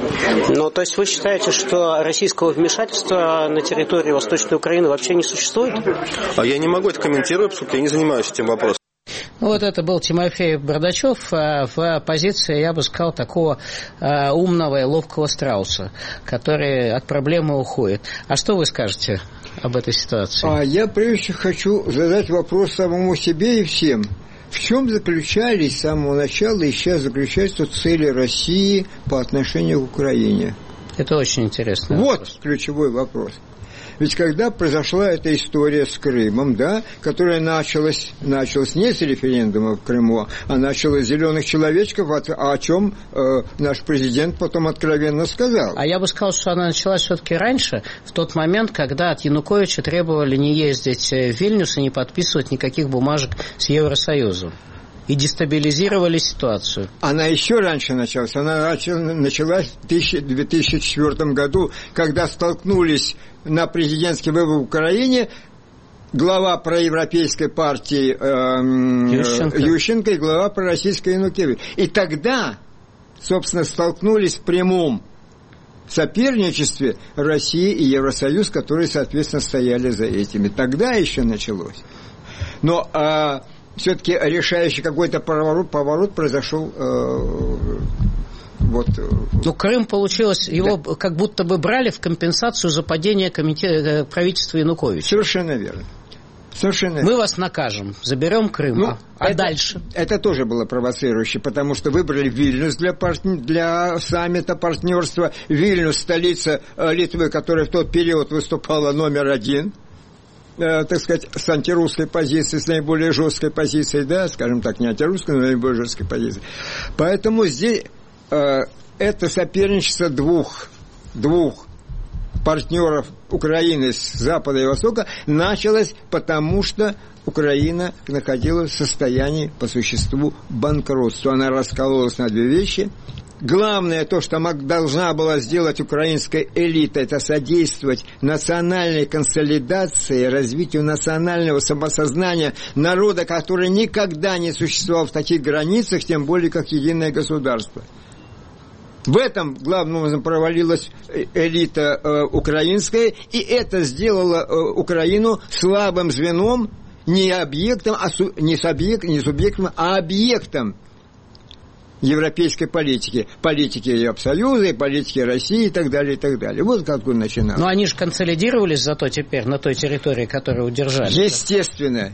Ну, то есть вы считаете, что российского вмешательства на территории Восточной Украины вообще не существует? А я не могу это комментировать, поскольку я не занимаюсь этим вопросом. Ну, вот это был Тимофей Бардачев в позиции, я бы сказал, такого умного и ловкого страуса, который от проблемы уходит. А что вы скажете об этой ситуации? А я прежде хочу задать вопрос самому себе и всем. В чем заключались с самого начала и сейчас заключаются цели России по отношению к Украине? Это очень интересно. Вот вопрос. Ключевой вопрос. Ведь когда произошла эта история с Крымом, да, которая началась, началась не с референдума в Крыму, а началась с зеленых человечков, о, о чем э, наш президент потом откровенно сказал. А я бы сказал, что она началась все-таки раньше, в тот момент, когда от Януковича требовали не ездить в Вильнюс и не подписывать никаких бумажек с Евросоюзом. И дестабилизировали ситуацию. Она еще раньше началась. Она началась в две тысячи четвёртом году, когда столкнулись на президентский выбор в Украине глава проевропейской партии э, Ющенко. Ющенко и глава пророссийской Янукович. И тогда, собственно, столкнулись в прямом соперничестве Россия и Евросоюз, которые, соответственно, стояли за этими. Тогда еще началось. Но... Э, все-таки решающий какой-то поворот, поворот произошел э, вот. Ну, Крым, получилось, его да. как будто бы брали в компенсацию за падение комитета, правительства Януковича. Совершенно верно. Совершенно Мы верно. вас накажем, заберем Крым, ну, а это, дальше? Это тоже было провоцирующе, потому что выбрали Вильнюс для, партн... для саммита партнерства. Вильнюс, столица Литвы, которая в тот период выступала номер один. Так сказать, с антирусской позицией, с наиболее жесткой позицией, да, скажем так, не антирусской, но наиболее жесткой позицией. Поэтому здесь э, это соперничество двух, двух партнеров Украины с Запада и Востока началось потому, что Украина находилась в состоянии, по существу, банкротства. Она раскололась на две вещи. Главное, то, что должна была сделать украинская элита, это содействовать национальной консолидации, развитию национального самосознания народа, который никогда не существовал в таких границах, тем более как единое государство. В этом, главным образом, провалилась элита э, украинская, и это сделало э, Украину слабым звеном, не объектом, а су, не, субъект, не субъектом, а объектом европейской политики, политики Евросоюза, и политики России и так далее, и так далее. Вот как он начинал. Но они же консолидировались зато теперь на той территории, которую удержали. Естественно.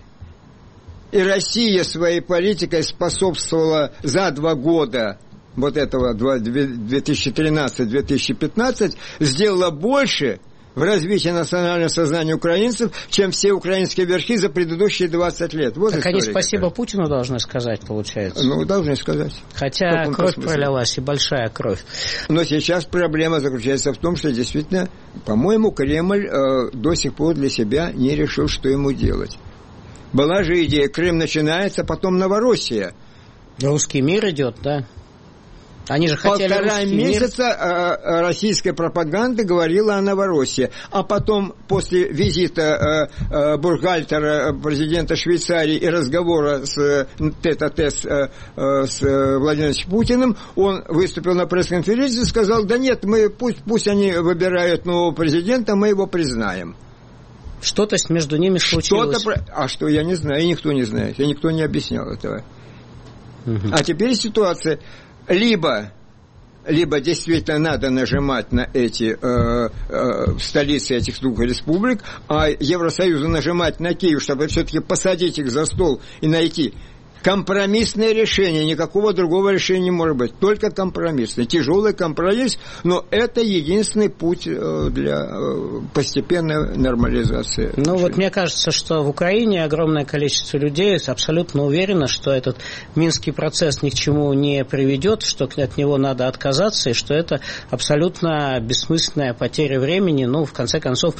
И Россия своей политикой способствовала за два года вот этого две тысячи тринадцатый - две тысячи пятнадцатый, сделала больше в развитии национального сознания украинцев, чем все украинские верхи за предыдущие двадцать лет. Вот так они спасибо такая. Путину должны сказать, получается. Ну, должны сказать. Хотя кровь пролилась, и большая кровь. Но сейчас проблема заключается в том, что действительно, по-моему, Кремль э, до сих пор для себя не решил, что ему делать. Была же идея, Крым начинается, потом Новороссия. Русский мир идет, да? Они же хотели Полтора месяца мир. Российская пропаганда говорила о Новороссии. А потом, после визита Бургхальтера, президента Швейцарии, и разговора с тет-а-тет с Владимиром Путиным, он выступил на пресс-конференции и сказал: да нет, мы, пусть, пусть они выбирают нового президента, мы его признаем. Что-то между ними случилось. Что-то... А что, я не знаю, и никто не знает, и никто не объяснял этого. Угу. А теперь ситуация... Либо, либо действительно надо нажимать на эти э, э, столицы этих двух республик, а Евросоюзу нажимать на Киев, чтобы все-таки посадить их за стол и найти компромиссное решение, никакого другого решения не может быть, только компромиссный, тяжелый компромисс, но это единственный путь для постепенной нормализации. Ну решения. Вот мне кажется, что в Украине огромное количество людей абсолютно уверено, что этот Минский процесс ни к чему не приведет, что от него надо отказаться, и что это абсолютно бессмысленная потеря времени. Ну, в конце концов,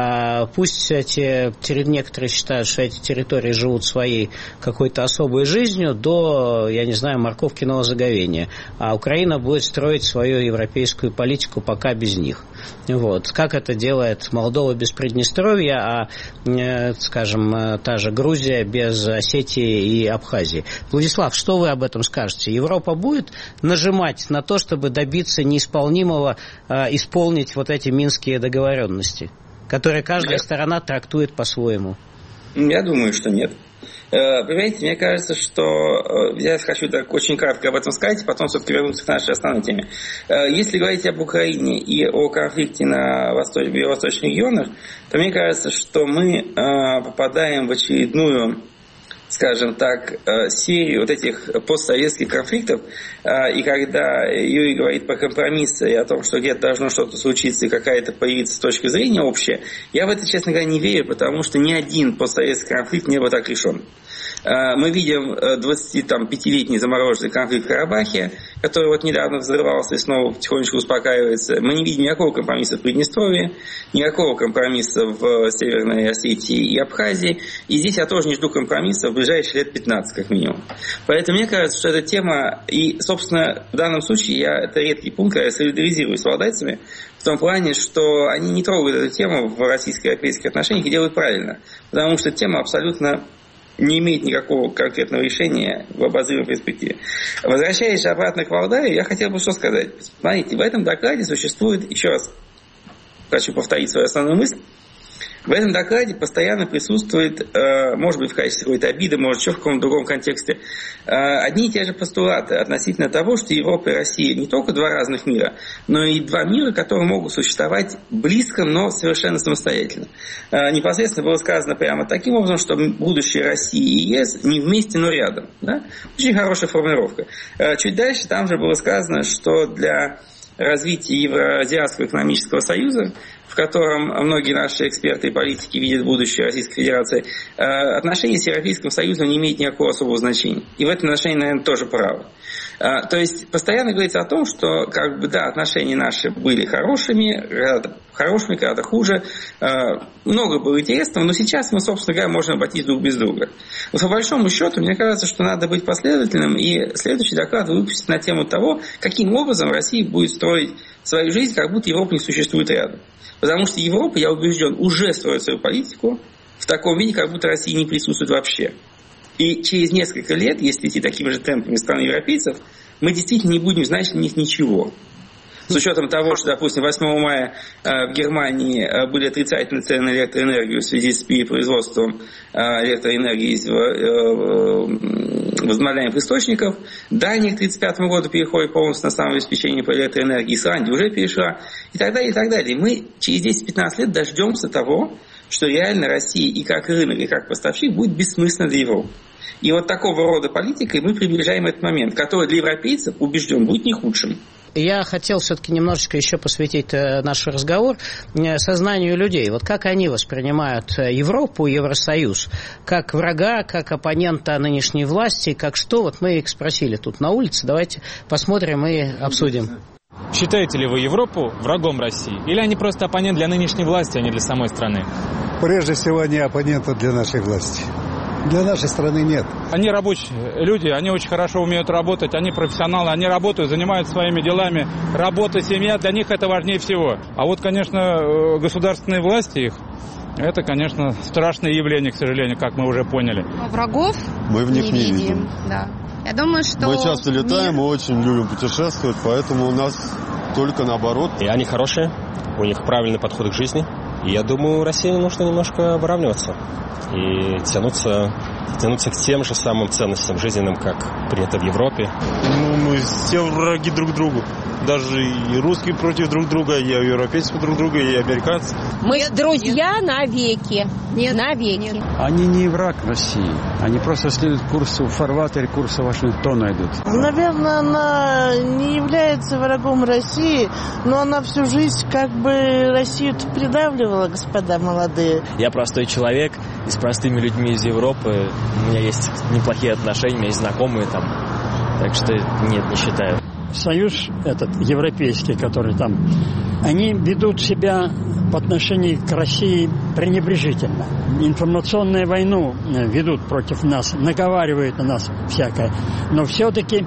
пусть эти, некоторые считают, что эти территории живут своей какой-то особой жизнью до, я не знаю, морковкиного заговения, а Украина будет строить свою европейскую политику пока без них. Вот. Как это делает Молдова без Приднестровья, а, скажем, та же Грузия без Осетии и Абхазии. Владислав, что вы об этом скажете? Европа будет нажимать на то, чтобы добиться неисполнимого, исполнить вот эти минские договоренности, которые каждая сторона трактует по-своему? Я думаю, что нет. Понимаете, мне кажется, что я хочу так очень кратко об этом сказать, потом все-таки вернуться к нашей основной теме. Если говорить об Украине и о конфликте на восточ... в юго-восточных регионах, то мне кажется, что мы попадаем в очередную, скажем так, серию вот этих постсоветских конфликтов, и когда Юрий говорит про компромиссы и о том, что где-то должно что-то случиться и какая-то появиться точка зрения общая, я в это, честно говоря, не верю, потому что ни один постсоветский конфликт не был так решен. Мы видим двадцатипятилетний замороженный конфликт в Карабахе, который вот недавно взрывался и снова потихонечку успокаивается. Мы не видим никакого компромисса в Приднестровье, никакого компромисса в Северной Осетии и Абхазии. И здесь я тоже не жду компромисса в ближайшие лет пятнадцать как минимум. Поэтому мне кажется, что эта тема, и, собственно, в данном случае я, это редкий пункт, я солидаризируюсь с валдайцами, в том плане, что они не трогают эту тему в российско-европейских отношениях и делают правильно. Потому что тема абсолютно не имеет никакого конкретного решения в обозримой перспективе. Возвращаясь обратно к Валдаю, я хотел бы что сказать. Смотрите, в этом докладе существует, еще раз хочу повторить свою основную мысль, в этом докладе постоянно присутствует, может быть, в качестве какой-то обиды, может, еще в каком-то другом контексте, одни и те же постулаты относительно того, что Европа и Россия не только два разных мира, но и два мира, которые могут существовать близко, но совершенно самостоятельно. Непосредственно было сказано прямо таким образом, что будущее России и ЕС не вместе, но рядом. Да? Очень хорошая формулировка. Чуть дальше там же было сказано, что для развития Евразиатского экономического союза, в котором многие наши эксперты и политики видят будущее Российской Федерации, отношения с Европейским Союзом не имеют никакого особого значения. И в этом отношении, наверное, тоже правы. То есть постоянно говорится о том, что как бы, да, отношения наши были хорошими, когда-то хорошими, когда-то хуже. Много было интересного, но сейчас мы, собственно говоря, можем обойтись друг без друга. Но по большому счету, мне кажется, что надо быть последовательным, и следующий доклад выпустить на тему того, каким образом Россия будет строить свою жизнь, как будто Европа не существует рядом. Потому что Европа, я убежден, уже строит свою политику в таком виде, как будто Россия не присутствует вообще. И через несколько лет, если идти такими же темпами стран европейцев, мы действительно не будем знать о них ничего. С учетом того, что, допустим, восьмого мая в Германии были отрицательные цены на электроэнергию в связи с перепроизводством электроэнергии из возобновляемых источников. Дания к тридцать пятому году переходит полностью на самообеспечение по электроэнергии. Исландия уже перешла. И так далее, и так далее. Мы через десять-пятнадцать лет дождемся того, что реально Россия и как рынок, и как поставщик будет бессмысленно для Европы. И вот такого рода политикой мы приближаем этот момент, который для европейцев, убежден, будет не худшим. Я хотел все-таки немножечко еще посвятить наш разговор сознанию людей. Вот как они воспринимают Европу, Евросоюз, как врага, как оппонента нынешней власти, как что? Вот мы их спросили тут на улице. Давайте посмотрим и обсудим. Считаете ли вы Европу врагом России? Или они просто оппонент для нынешней власти, а не для самой страны? Прежде всего, они оппоненты для нашей власти. Для нашей страны нет. Они рабочие люди, они очень хорошо умеют работать, они профессионалы, они работают, занимаются своими делами. Работа, семья, для них это важнее всего. А вот, конечно, государственные власти их, это, конечно, страшное явление, к сожалению, как мы уже поняли. Врагов мы в них не, не видим. видим. Да. Я думаю, что... Мы часто летаем, мир... мы очень любим путешествовать, поэтому у нас только наоборот. И они хорошие, у них правильный подход к жизни. И я думаю, России нужно немножко выравниваться и тянуться, тянуться к тем же самым ценностям жизненным, как принято в Европе. Ну, мы Мы все враги друг другу. Даже и русские против друг друга, и европейцы друг друга, и американцы. Мы нет, друзья нет. навеки. Нет, навеки. Нет. Они не враг России. Они просто следуют курсу фарватер, курса Вашингтона идут. Наверное, она не является врагом России, но она всю жизнь как бы Россию придавливала, господа молодые. Я простой человек, и с простыми людьми из Европы у меня есть неплохие отношения, у меня есть знакомые там. Так что нет, не считаю. Союз этот европейский, который там, они ведут себя по отношению к России пренебрежительно. Информационную войну ведут против нас, наговаривают на нас всякое. Но все-таки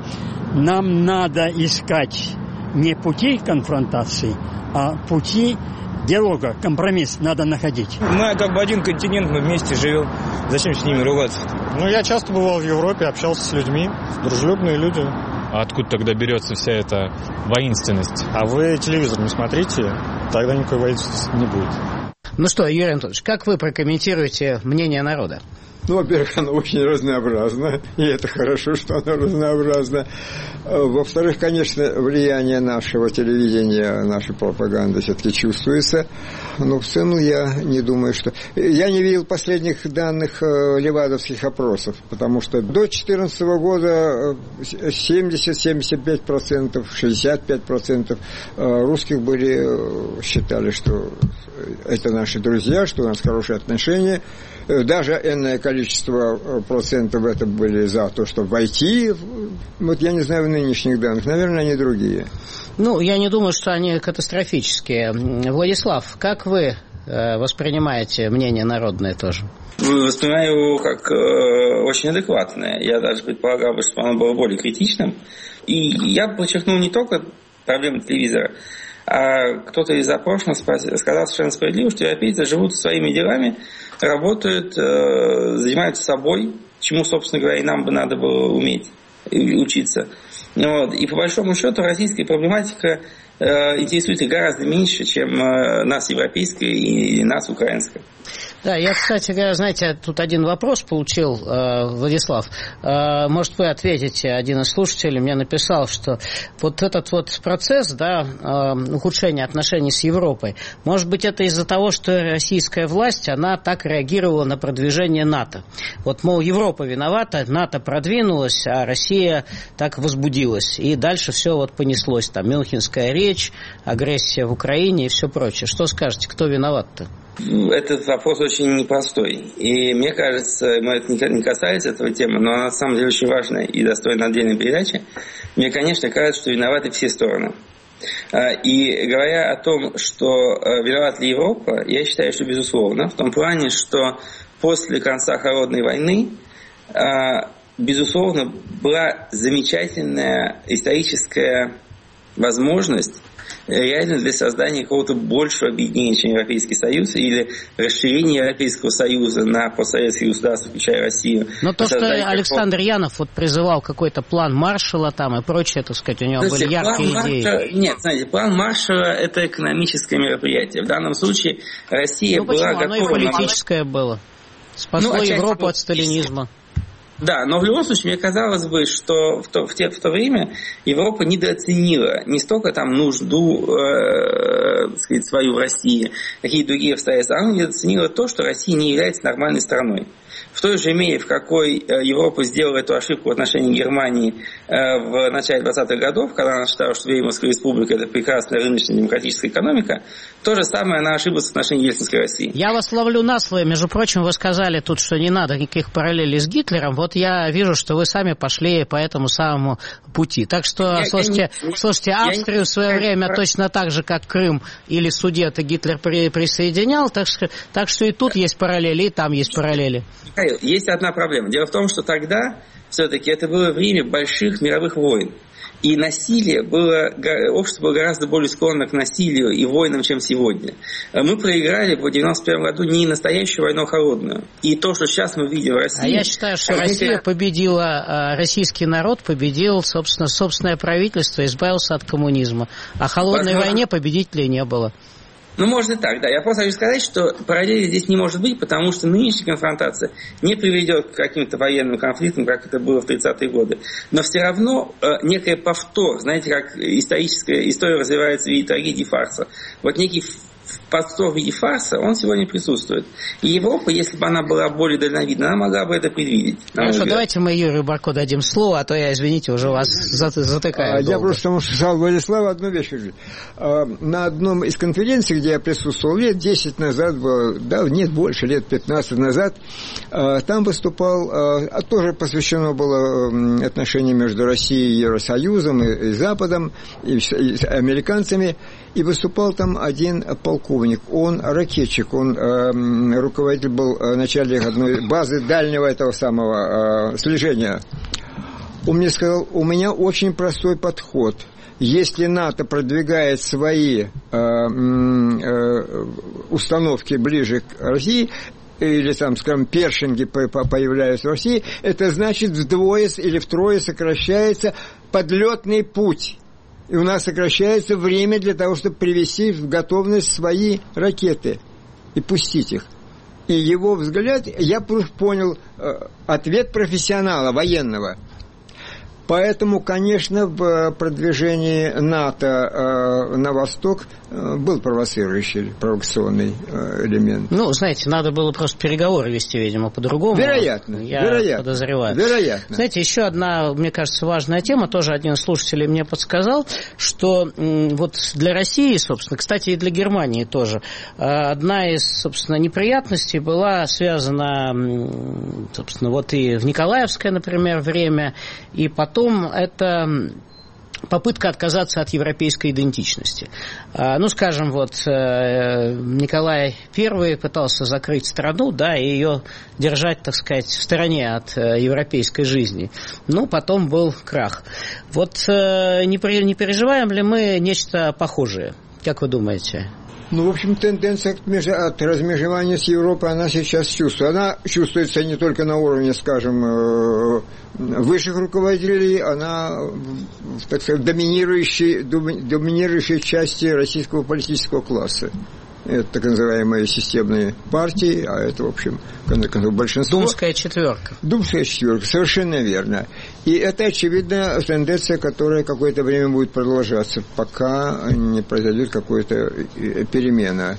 нам надо искать не пути конфронтации, а пути диалога, компромисс надо находить. Мы как бы один континент, мы вместе живем. Зачем с ними ругаться? Ну, я часто бывал в Европе, общался с людьми, дружелюбные люди. А откуда тогда берется вся эта воинственность? А вы телевизор не смотрите, тогда никакой воинственности не будет. Ну что, Юрий Анатольевич, как вы прокомментируете мнение народа? Ну, во-первых, оно очень разнообразно, и это хорошо, что оно разнообразно. Во-вторых, конечно, влияние нашего телевидения, нашей пропаганды все-таки чувствуется. Но в целом я не думаю, что... Я не видел последних данных левадовских опросов, потому что до две тысячи четырнадцатого года семьдесят - семьдесят пять процентов, шестьдесят пять процентов русских были, считали, что это наши друзья, что у нас хорошие отношения. Даже энное количество процентов это были за то, чтобы войти. Вот я не знаю в нынешних данных. Наверное, они другие. Ну, я не думаю, что они катастрофические. Владислав, как вы воспринимаете мнение народное тоже? Воспринимаю его как э, очень адекватное. Я даже предполагал, что оно было более критичным. И я подчеркнул не только проблему телевизора, а кто-то из опрошенных сказал совершенно справедливо, что европейцы живут своими делами, работают, э, занимаются собой, чему, собственно говоря, и нам бы надо было уметь учиться. Вот. И по большому счету российская проблематика э, интересует их гораздо меньше, чем э, нас европейская и нас украинская. Да, я, кстати говоря, знаете, тут один вопрос получил, э, Владислав. Э, может, вы ответите, один из слушателей мне написал, что вот этот вот процесс, да, э, ухудшения отношений с Европой, может быть, это из-за того, что российская власть, она так реагировала на продвижение НАТО. Вот, мол, Европа виновата, НАТО продвинулась, а Россия так возбудилась. И дальше все вот понеслось. Там Мюнхенская речь, агрессия в Украине и все прочее. Что скажете, кто виноват-то? Этот вопрос очень непростой. И мне кажется, мы это не касались этого темы, но она на самом деле очень важная и достойна отдельной передачи. Мне, конечно, кажется, что виноваты все стороны. И говоря о том, что виновата ли Европа, я считаю, что безусловно. В том плане, что после конца Холодной войны, безусловно, была замечательная историческая возможность реально для создания какого-то большего объединения, чем Европейский Союз, или расширения Европейского Союза на постсоветские государства, включая Россию. Но то, что Александр какого... Янов вот призывал какой-то план Маршалла там и прочее, так сказать, у него Слушайте, были яркие идеи. Маршалла... Нет, знаете, план Маршалла – это экономическое мероприятие. В данном случае Россия ну, была почему? готова... Оно и политическое на... было. Спасло ну, Европу от сталинизма. Да, но в любом случае, мне казалось бы, что в то, в те, в то время Европа недооценила не столько там нужду, э, так сказать, свою в России, какие другие обстоятельства, она недооценила то, что Россия не является нормальной страной. В той же мере, в какой Европа сделала эту ошибку в отношении Германии в начале двадцатых годов, когда она считала, что Веймарская республика – это прекрасная рыночная демократическая экономика, то же самое она ошиблась в отношении Ельцинской России. Я вас ловлю на слово. Между прочим, вы сказали тут, что не надо никаких параллелей с Гитлером. Вот я вижу, что вы сами пошли по этому самому пути. Так что, я, слушайте, я не, слушайте, Австрию я в свое не, время я... точно так же, как Крым или Судеты, Гитлер при, присоединял. Так что, так что и тут есть параллели, и там есть параллели. Есть одна проблема. Дело в том, что тогда все-таки это было время больших мировых войн. И насилие было, общество было гораздо более склонно к насилию и войнам, чем сегодня. Мы проиграли в девяносто первом году не настоящую войну, а холодную. И то, что сейчас мы видим в России... А я считаю, что Россия победила, российский народ победил, собственно, собственное правительство, избавился от коммунизма. А в холодной Возможно. войне победителей не было. Ну, может и так, да. Я просто хочу сказать, что параллели здесь не может быть, потому что нынешняя конфронтация не приведет к каким-то военным конфликтам, как это было в тридцатые годы. Но все равно э, некий повтор, знаете, как историческая история развивается в виде трагедии фарса. Вот некий повтор в виде фарса, он сегодня присутствует. И Европа, если бы она была более дальновидна, она могла бы это предвидеть. Хорошо, давайте мы Юрию Барко дадим слово, а то я, извините, уже вас затыкаю. А, я просто потому что сказал Владиславу одну вещь. А, на одном из конференций, где я присутствовал лет десять назад, было, да, нет, больше, лет пятнадцать назад, а, там выступал, а, тоже посвящено было отношениям между Россией и Евросоюзом, и, и Западом, и, и с американцами, и выступал там один полковник, он ракетчик, он э, руководитель был, э, начальник одной базы дальнего этого самого э, слежения. Он мне сказал, у меня очень простой подход. Если НАТО продвигает свои э, э, установки ближе к России, или там, скажем, першинги появляются в России, это значит вдвое или втрое сокращается подлетный путь. И у нас сокращается время для того, чтобы привести в готовность свои ракеты и пустить их. И его взгляд, я понял, ответ профессионала, военного. Поэтому, конечно, в продвижении НАТО на восток был провоцирующий, провокационный элемент. Ну, знаете, надо было просто переговоры вести, видимо, по-другому. Вероятно, я вероятно. подозреваю. Вероятно. Знаете, еще одна, мне кажется, важная тема, тоже один из слушателей мне подсказал, что вот для России, собственно, кстати, и для Германии тоже, одна из, собственно, неприятностей была связана, собственно, вот и в Николаевское, например, время, и потом это попытка отказаться от европейской идентичности. Ну, скажем, вот Николай Первый пытался закрыть страну, да, и ее держать, так сказать, в стороне от европейской жизни. Ну, потом был крах. Вот не переживаем ли мы нечто похожее? Как вы думаете? Ну, в общем, тенденция от размежевания с Европой, она сейчас чувствуется. Она чувствуется не только на уровне, скажем, высших руководителей, она, так сказать, доминирующей, доминирующей части российского политического класса. Это так называемые системные партии, а это, в общем, большинство. Думская четверка. Думская четверка, совершенно верно. И это, очевидно, тенденция, которая какое-то время будет продолжаться, пока не произойдет какая-то перемена.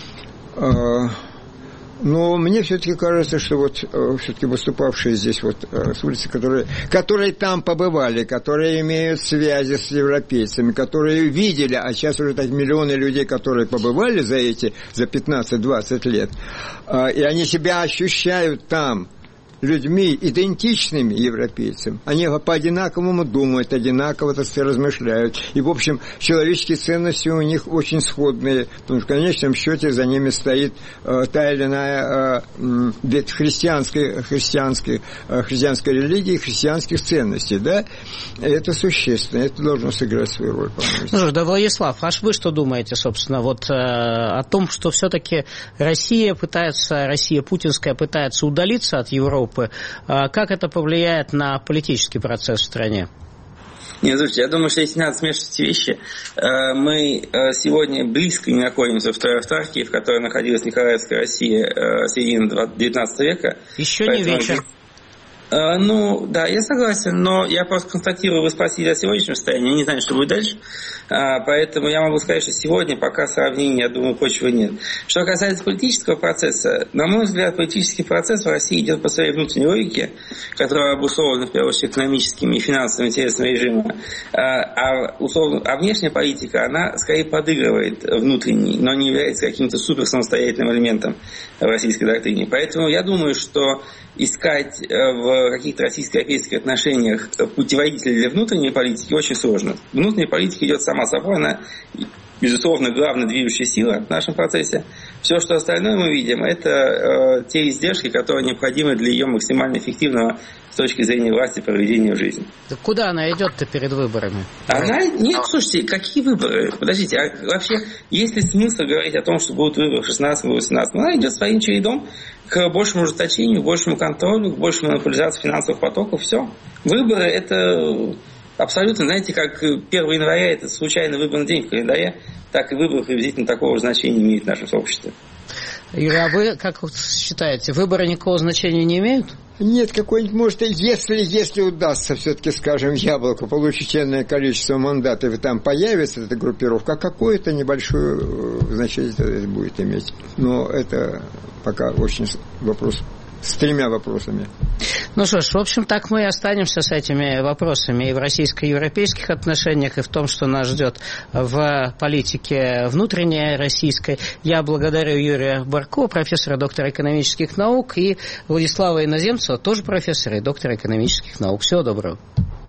Но мне все-таки кажется, что вот все-таки выступавшие здесь вот с улицы, которые, которые там побывали, которые имеют связи с европейцами, которые видели, а сейчас уже так миллионы людей, которые побывали за эти, за пятнадцать-двадцать лет, и они себя ощущают там людьми, идентичными европейцам. Они по-одинаковому думают, одинаково, так сказать, размышляют. И, в общем, человеческие ценности у них очень сходные. Потому что в конечном счете за ними стоит э, та или иная э, ведь христианской, христианской, э, христианской религии, христианских ценностей. Да? Это существенно. Это должно сыграть свою роль, по-моему. Ну, да, Владислав, а вы что думаете, собственно, вот э, о том, что все-таки Россия пытается, Россия путинская пытается удалиться от Европы? Как это повлияет на политический процесс в стране? Нет, слушайте, я думаю, что если надо смешивать эти вещи, мы сегодня близко не находимся в той автархии, в которой находилась Николаевская Россия середины девятнадцатого века. Еще не вечер. Ну, да, я согласен, но я просто констатирую, вы спросили о сегодняшнем состоянии, я не знаю, что будет дальше, поэтому я могу сказать, что сегодня пока сравнения, я думаю, почвы нет. Что касается политического процесса, на мой взгляд, политический процесс в России идет по своей внутренней логике, которая обусловлена, в первую очередь, экономическими и финансовыми интересами режима, а, условно, а внешняя политика, она скорее подыгрывает внутренней, но не является каким-то супер самостоятельным элементом в российской доктрине. Поэтому я думаю, что искать в каких-то российско-европейских отношениях путеводителей для внутренней политики очень сложно. Внутренняя политика идет сама собой, она, безусловно, главная движущая сила в нашем процессе. Все, что остальное мы видим, это э, те издержки, которые необходимы для ее максимально эффективного с точки зрения власти проведения в жизни. Так куда она идет-то перед выборами? Она... Нет, слушайте, какие выборы? Подождите, а вообще есть ли смысл говорить о том, что будут выборы в шестнадцатом и восемнадцатом? Она идет своим чередом к большему ужесточению, к большему контролю, к большей монополизации финансовых потоков. Все. Выборы – это абсолютно, знаете, как первого января это случайно выбранный день в календаре, так и выборы приблизительно такого значения имеют в нашем сообществе. Юрий, а вы как считаете, выборы никакого значения не имеют? Нет, какой-нибудь, может, если, если удастся, все-таки, скажем, Яблоку получить энное количество мандатов, и там появится эта группировка, какое-то небольшое значение это будет иметь. Но это пока очень вопрос с тремя вопросами. Ну что ж, в общем, так мы и останемся с этими вопросами и в российско-европейских отношениях, и в том, что нас ждет в политике внутренней российской. Я благодарю Юрия Барко, профессора, доктора экономических наук, и Владислава Иноземцева, тоже профессора и доктора экономических наук. Всего доброго.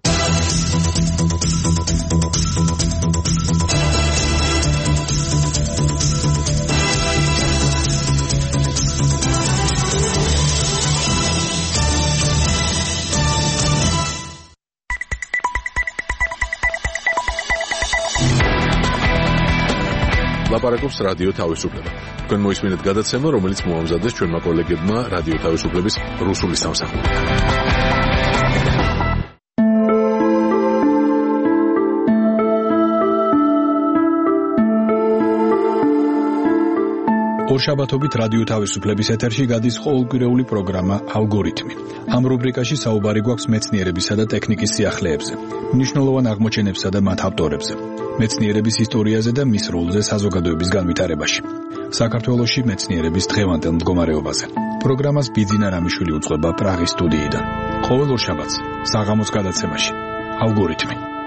ლაპარაკობს რადიო თავისუფლება. თქვენ მოისმინეთ გადაცემა, რომელიც მოამზადეს ჩვენმა კოლეგებმა რადიო თავისუფლების რუსული სამსახურიდან. ორშაბათობით რადიო თავისუფლების ეთერში გადის ყოველკვირეული პროგრამა ალგორითმი. ამ რუბრიკაში საუბარი გვაქვს მეცნიერებისა და ტექნიკის სიახლეებზე, მნიშვნელოვან აღმოჩენებსა და მათ ავტორებზე, მეცნიერების ისტორიაზე და მის როლზე საზოგადოების განვითარებაში. საქართველოში მეცნიერების დღევანდელ მდგომარეობაზე. პროგრამას ბიძინა რამიშვილი უძღვება პრაღის სტუდიიდან. ყოველ ორშაბათს საღამოს გადაცემაში ალგორითმი.